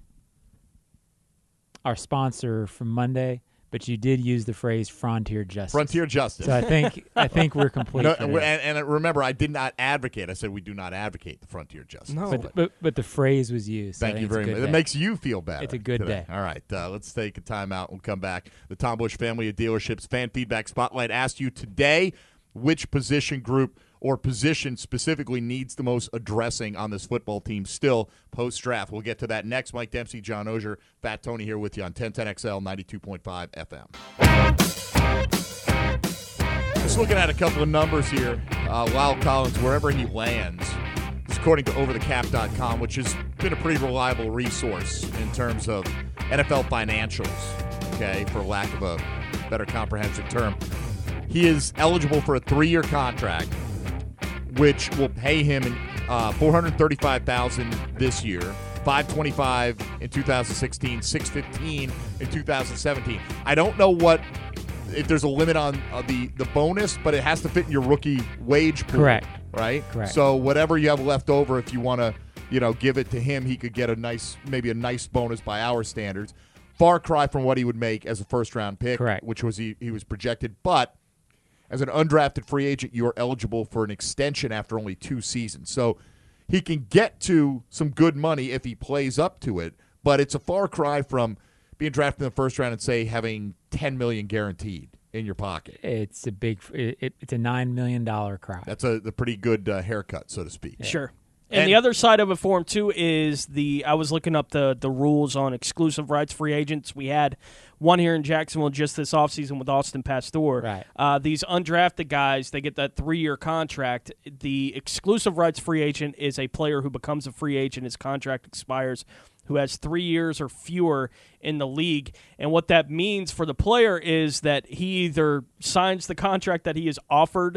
our sponsor from Monday, but you did use the phrase "frontier justice." Frontier justice. So I think I think we're complete. No, today. and, and remember, I did not advocate. I said we do not advocate the frontier justice. But, but but the phrase was used. so I Thank think you it's a very good much. day. It makes you feel better. It's a good today. day. All right, uh, let's take a timeout. We'll come back. The Tom Bush family of dealerships fan feedback spotlight asked you today which position group or position specifically needs the most addressing on this football team still post-draft. We'll get to that next. Mike Dempsey, John Oehser, Fat Tony here with you on ten ten X L ninety-two point five F M. Just looking at a couple of numbers here. Uh, Lyle Collins, wherever he lands, this is according to over the cap dot com, which has been a pretty reliable resource in terms of N F L financials, okay, for lack of a better comprehensive term. He is eligible for a three-year contract, which will pay him uh, four hundred thirty-five thousand dollars this year, five hundred twenty-five thousand dollars in two thousand sixteen, six hundred fifteen thousand dollars in two thousand seventeen. I don't know what if there's a limit on uh, the the bonus, but it has to fit in your rookie wage pool. Correct. Right. Correct. So whatever you have left over, if you want to, you know, give it to him, he could get a nice, maybe a nice bonus by our standards. Far cry from what he would make as a first round pick, Correct. which was he, he was projected, but. As an undrafted free agent, you are eligible for an extension after only two seasons. So he can get to some good money if he plays up to it, but it's a far cry from being drafted in the first round and, say, having ten million dollars guaranteed in your pocket. It's a big. It, it, it's a nine million dollar cry. That's a, a pretty good uh, haircut, so to speak. Sure. And, And- the other side of it for him, too, is the – I was looking up the, the rules on exclusive rights free agents. We had one here in Jacksonville just this offseason with Austin Pastor. Right. Uh, these undrafted guys, they get that three-year contract. The exclusive rights free agent is a player who becomes a free agent. His contract expires, who has three years or fewer in the league. And what that means for the player is that he either signs the contract that he is offered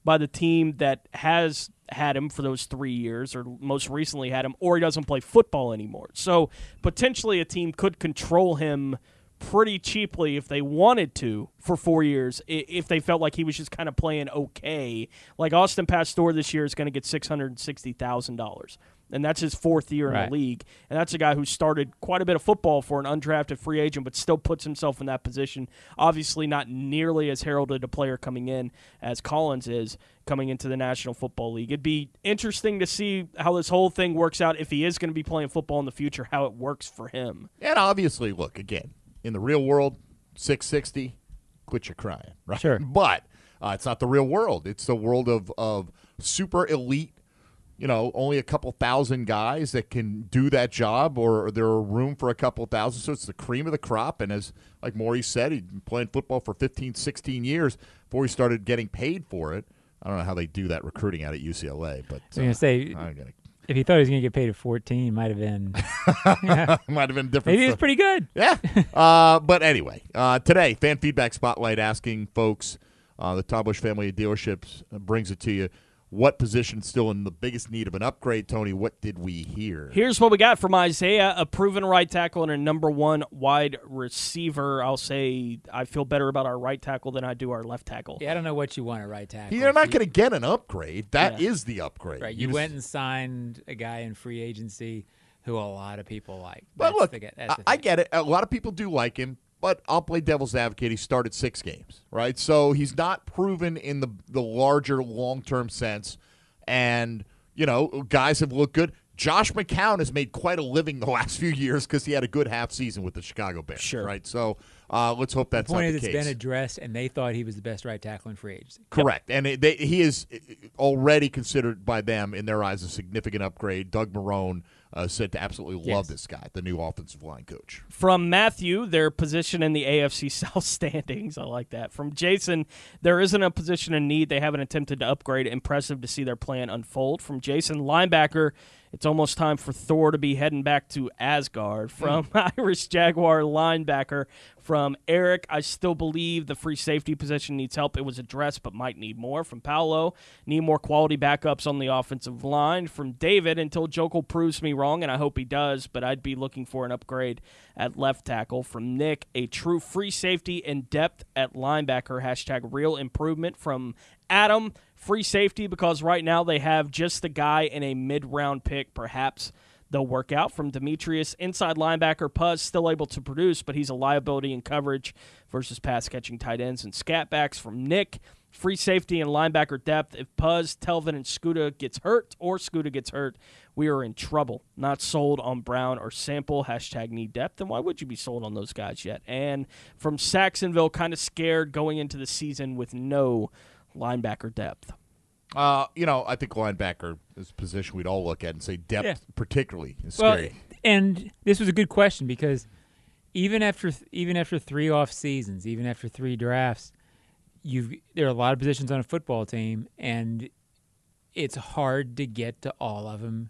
by the team that has had him for those three years or most recently had him, or he doesn't play football anymore. So potentially a team could control him pretty cheaply if they wanted to for four years if they felt like he was just kind of playing okay. Like Austin Pastore this year is going to get six hundred sixty thousand dollars, and that's his fourth year Right. in the league. And that's a guy who started quite a bit of football for an undrafted free agent but still puts himself in that position. Obviously not nearly as heralded a player coming in as Collins is coming into the National Football League. It'd be interesting to see how this whole thing works out if he is going to be playing football in the future, how it works for him. And obviously, look, again, in the real world, six sixty, quit your crying, right? Sure. But uh, it's not the real world. It's the world of, of super elite, you know, only a couple thousand guys that can do that job, or there are room for a couple thousand. So it's the cream of the crop. And as, like Maurice said, he'd been playing football for fifteen, sixteen years before he started getting paid for it. I don't know how they do that recruiting out at U C L A, but I was going to say, I'm gonna, if he thought he was going to get paid at fourteen, might have been yeah. might have been different. Maybe it's stuff. pretty good. Yeah. uh, but anyway, uh, today, Fan Feedback Spotlight asking folks, uh, the Tom Bush family of dealerships uh, brings it to you. What position still in the biggest need of an upgrade, Tony? What did we hear? Here's what we got from Isaiah, a proven right tackle and a number one wide receiver. I'll say I feel better about our right tackle than I do our left tackle. Yeah, I don't know what you want at right tackle. You're not going to get an upgrade. That Yeah. is the upgrade. Right, you, just- went and signed a guy in free agency who a lot of people like. But That's look, the, that's the I, I thing. get it. A lot of people do like him, but I'll play devil's advocate. He started six games, right? So he's not proven in the the larger long-term sense. And, you know, guys have looked good. Josh McCown has made quite a living the last few years because he had a good half season with the Chicago Bears, Sure. right? So uh, let's hope that's the point not is the it's case. been addressed, and they thought he was the best right tackle in free agency. Correct. And it, they, he is already considered by them, in their eyes, a significant upgrade. Doug Marrone uh, said to absolutely love Yes. this guy, the new offensive line coach. From Matthew, their position in the A F C South standings. I like that. From Jason, there isn't a position in need. They haven't attempted to upgrade. Impressive to see their plan unfold. From Jason, linebacker, it's almost time for Thor to be heading back to Asgard. From Irish Jaguar linebacker. From Eric, I still believe the free safety position needs help. It was addressed, but might need more. From Paolo, need more quality backups on the offensive line. From David, until Jokel proves me wrong, and I hope he does, but I'd be looking for an upgrade at left tackle. From Nick, a true free safety and depth at linebacker. Hashtag real improvement. From Adam, free safety because right now they have just the guy in a mid-round pick, perhaps they'll work out. From Demetrius, inside linebacker, Puz still able to produce, but he's a liability in coverage versus pass-catching tight ends and scat backs. From Nick, free safety and linebacker depth. If Puz, Telvin, and Scuda gets hurt or Scuda gets hurt, we are in trouble. Not sold on Brown or Sample. Hashtag need depth. And why would you be sold on those guys yet? And from Saxonville, kind of scared going into the season with no linebacker depth. Uh, you know, I think linebacker is a position we'd all look at and say depth, Yeah. particularly, is Well, scary. and this was a good question because even after even after three off seasons, even after three drafts, you've there are a lot of positions on a football team, and it's hard to get to all of them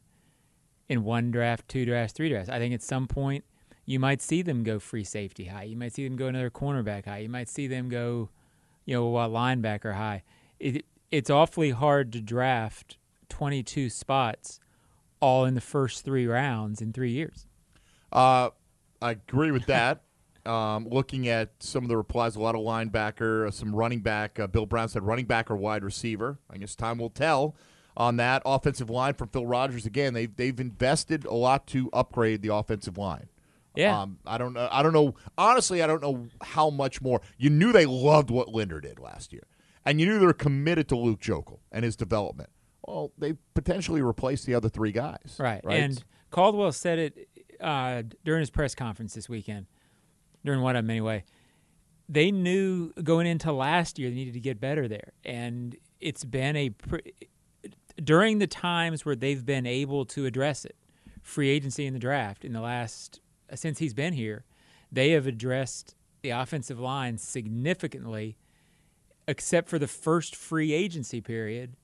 in one draft, two drafts, three drafts. I think at some point you might see them go free safety high. You might see them go another cornerback high. You might see them go, you know, a linebacker high. It, it's awfully hard to draft twenty-two spots all in the first three rounds in three years. Uh, I agree with that. um, looking at some of the replies, a lot of linebacker, uh, some running back. Uh, Bill Brown said running back or wide receiver. I guess time will tell on that. Offensive line from Phil Rogers. Again, they've, they've invested a lot to upgrade the offensive line. Yeah. Um, I don't know. I don't know. Honestly, I don't know how much more. You knew they loved what Linder did last year, and you knew they were committed to Luke Jokel and his development. Well, they potentially replaced the other three guys. Right. Right. And Caldwell said it uh, during his press conference this weekend, during one of them anyway. They knew going into last year they needed to get better there, and it's been a pre- during the times where they've been able to address it, free agency in the draft in the last. Since he's been here, they have addressed the offensive line significantly, except for the first free agency period.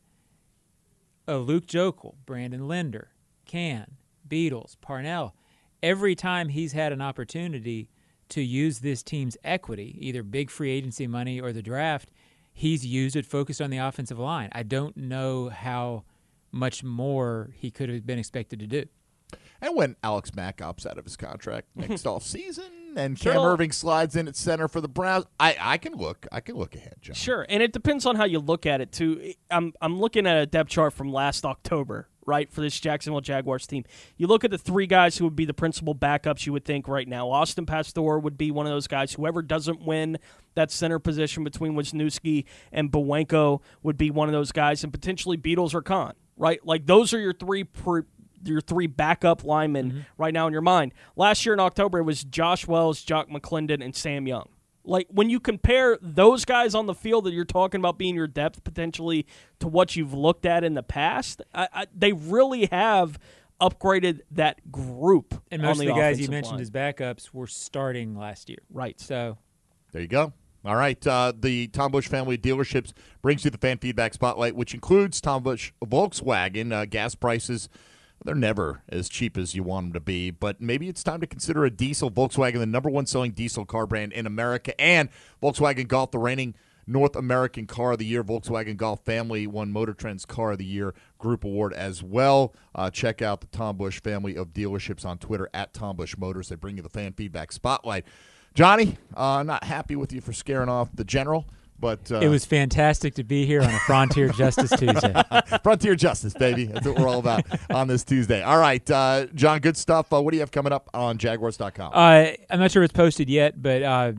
Uh, Luke Jokel, Brandon Linder, Can, Beatles, Parnell. Every time he's had an opportunity to use this team's equity, either big free agency money or the draft, he's used it focused on the offensive line. I don't know how much more he could have been expected to do. And when Alex Mack opts out of his contract next off season, and Cam Sure. Irving slides in at center for the Browns, I, I can look I can look ahead, John. Sure, and it depends on how you look at it too. I'm I'm looking at a depth chart from last October, right, for this Jacksonville Jaguars team. You look at the three guys who would be the principal backups you would think right now. Austin Pastor would be one of those guys. Whoever doesn't win that center position between Wisniewski and Bowenko would be one of those guys, and potentially Beatles or Khan, right? Like those are your three pre- your three backup linemen mm-hmm. right now in your mind. Last year in October, it was Josh Wells, Jock McClendon, and Sam Young. Like, when you compare those guys on the field that you're talking about being your depth potentially to what you've looked at in the past, I, I, they really have upgraded that group. And most on of the, the guys you offensive mentioned line. as backups were starting last year. Right. So there you go. All right, uh, the Tom Busch family of dealerships brings you the fan feedback spotlight, which includes Tom Busch Volkswagen. Uh, gas prices, they're never as cheap as you want them to be, but maybe it's time to consider a diesel. Volkswagen, the number one selling diesel car brand in America, and Volkswagen Golf, the reigning North American Car of the Year. Volkswagen Golf family won Motor Trend's Car of the Year Group Award as well. Uh, check out the Tom Busch family of dealerships on Twitter, at Tom Busch Motors. They bring you the fan feedback spotlight. Johnny, uh, not happy with you for scaring off the general, but uh, it was fantastic to be here on a Frontier Justice Tuesday. Frontier Justice, baby. That's what we're all about on this Tuesday. All right, uh, John, good stuff. Uh, what do you have coming up on Jaguars dot com? Uh, I'm not sure it's posted yet, but uh,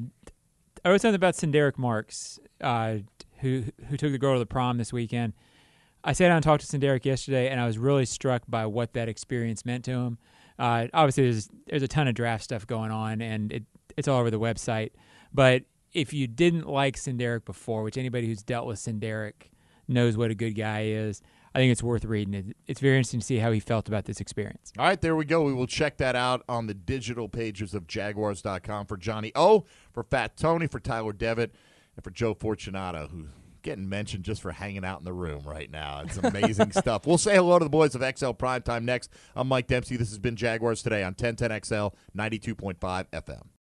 I wrote something about Senderick Marks, uh, who who took the girl to the prom this weekend. I sat down and talked to Senderick yesterday, and I was really struck by what that experience meant to him. Uh, obviously, there's there's a ton of draft stuff going on, and it it's all over the website. But if you didn't like Senderick before, which anybody who's dealt with Senderick knows what a good guy is, I think it's worth reading. It, it's very interesting to see how he felt about this experience. All right, there we go. We will check that out on the digital pages of Jaguars dot com for Johnny O, for Fat Tony, for Tyler Devitt, and for Joe Fortunato, who's getting mentioned just for hanging out in the room right now. It's amazing stuff. We'll say hello to the boys of X L Primetime next. I'm Mike Dempsey. This has been Jaguars Today on ten ten X L, ninety-two point five F M.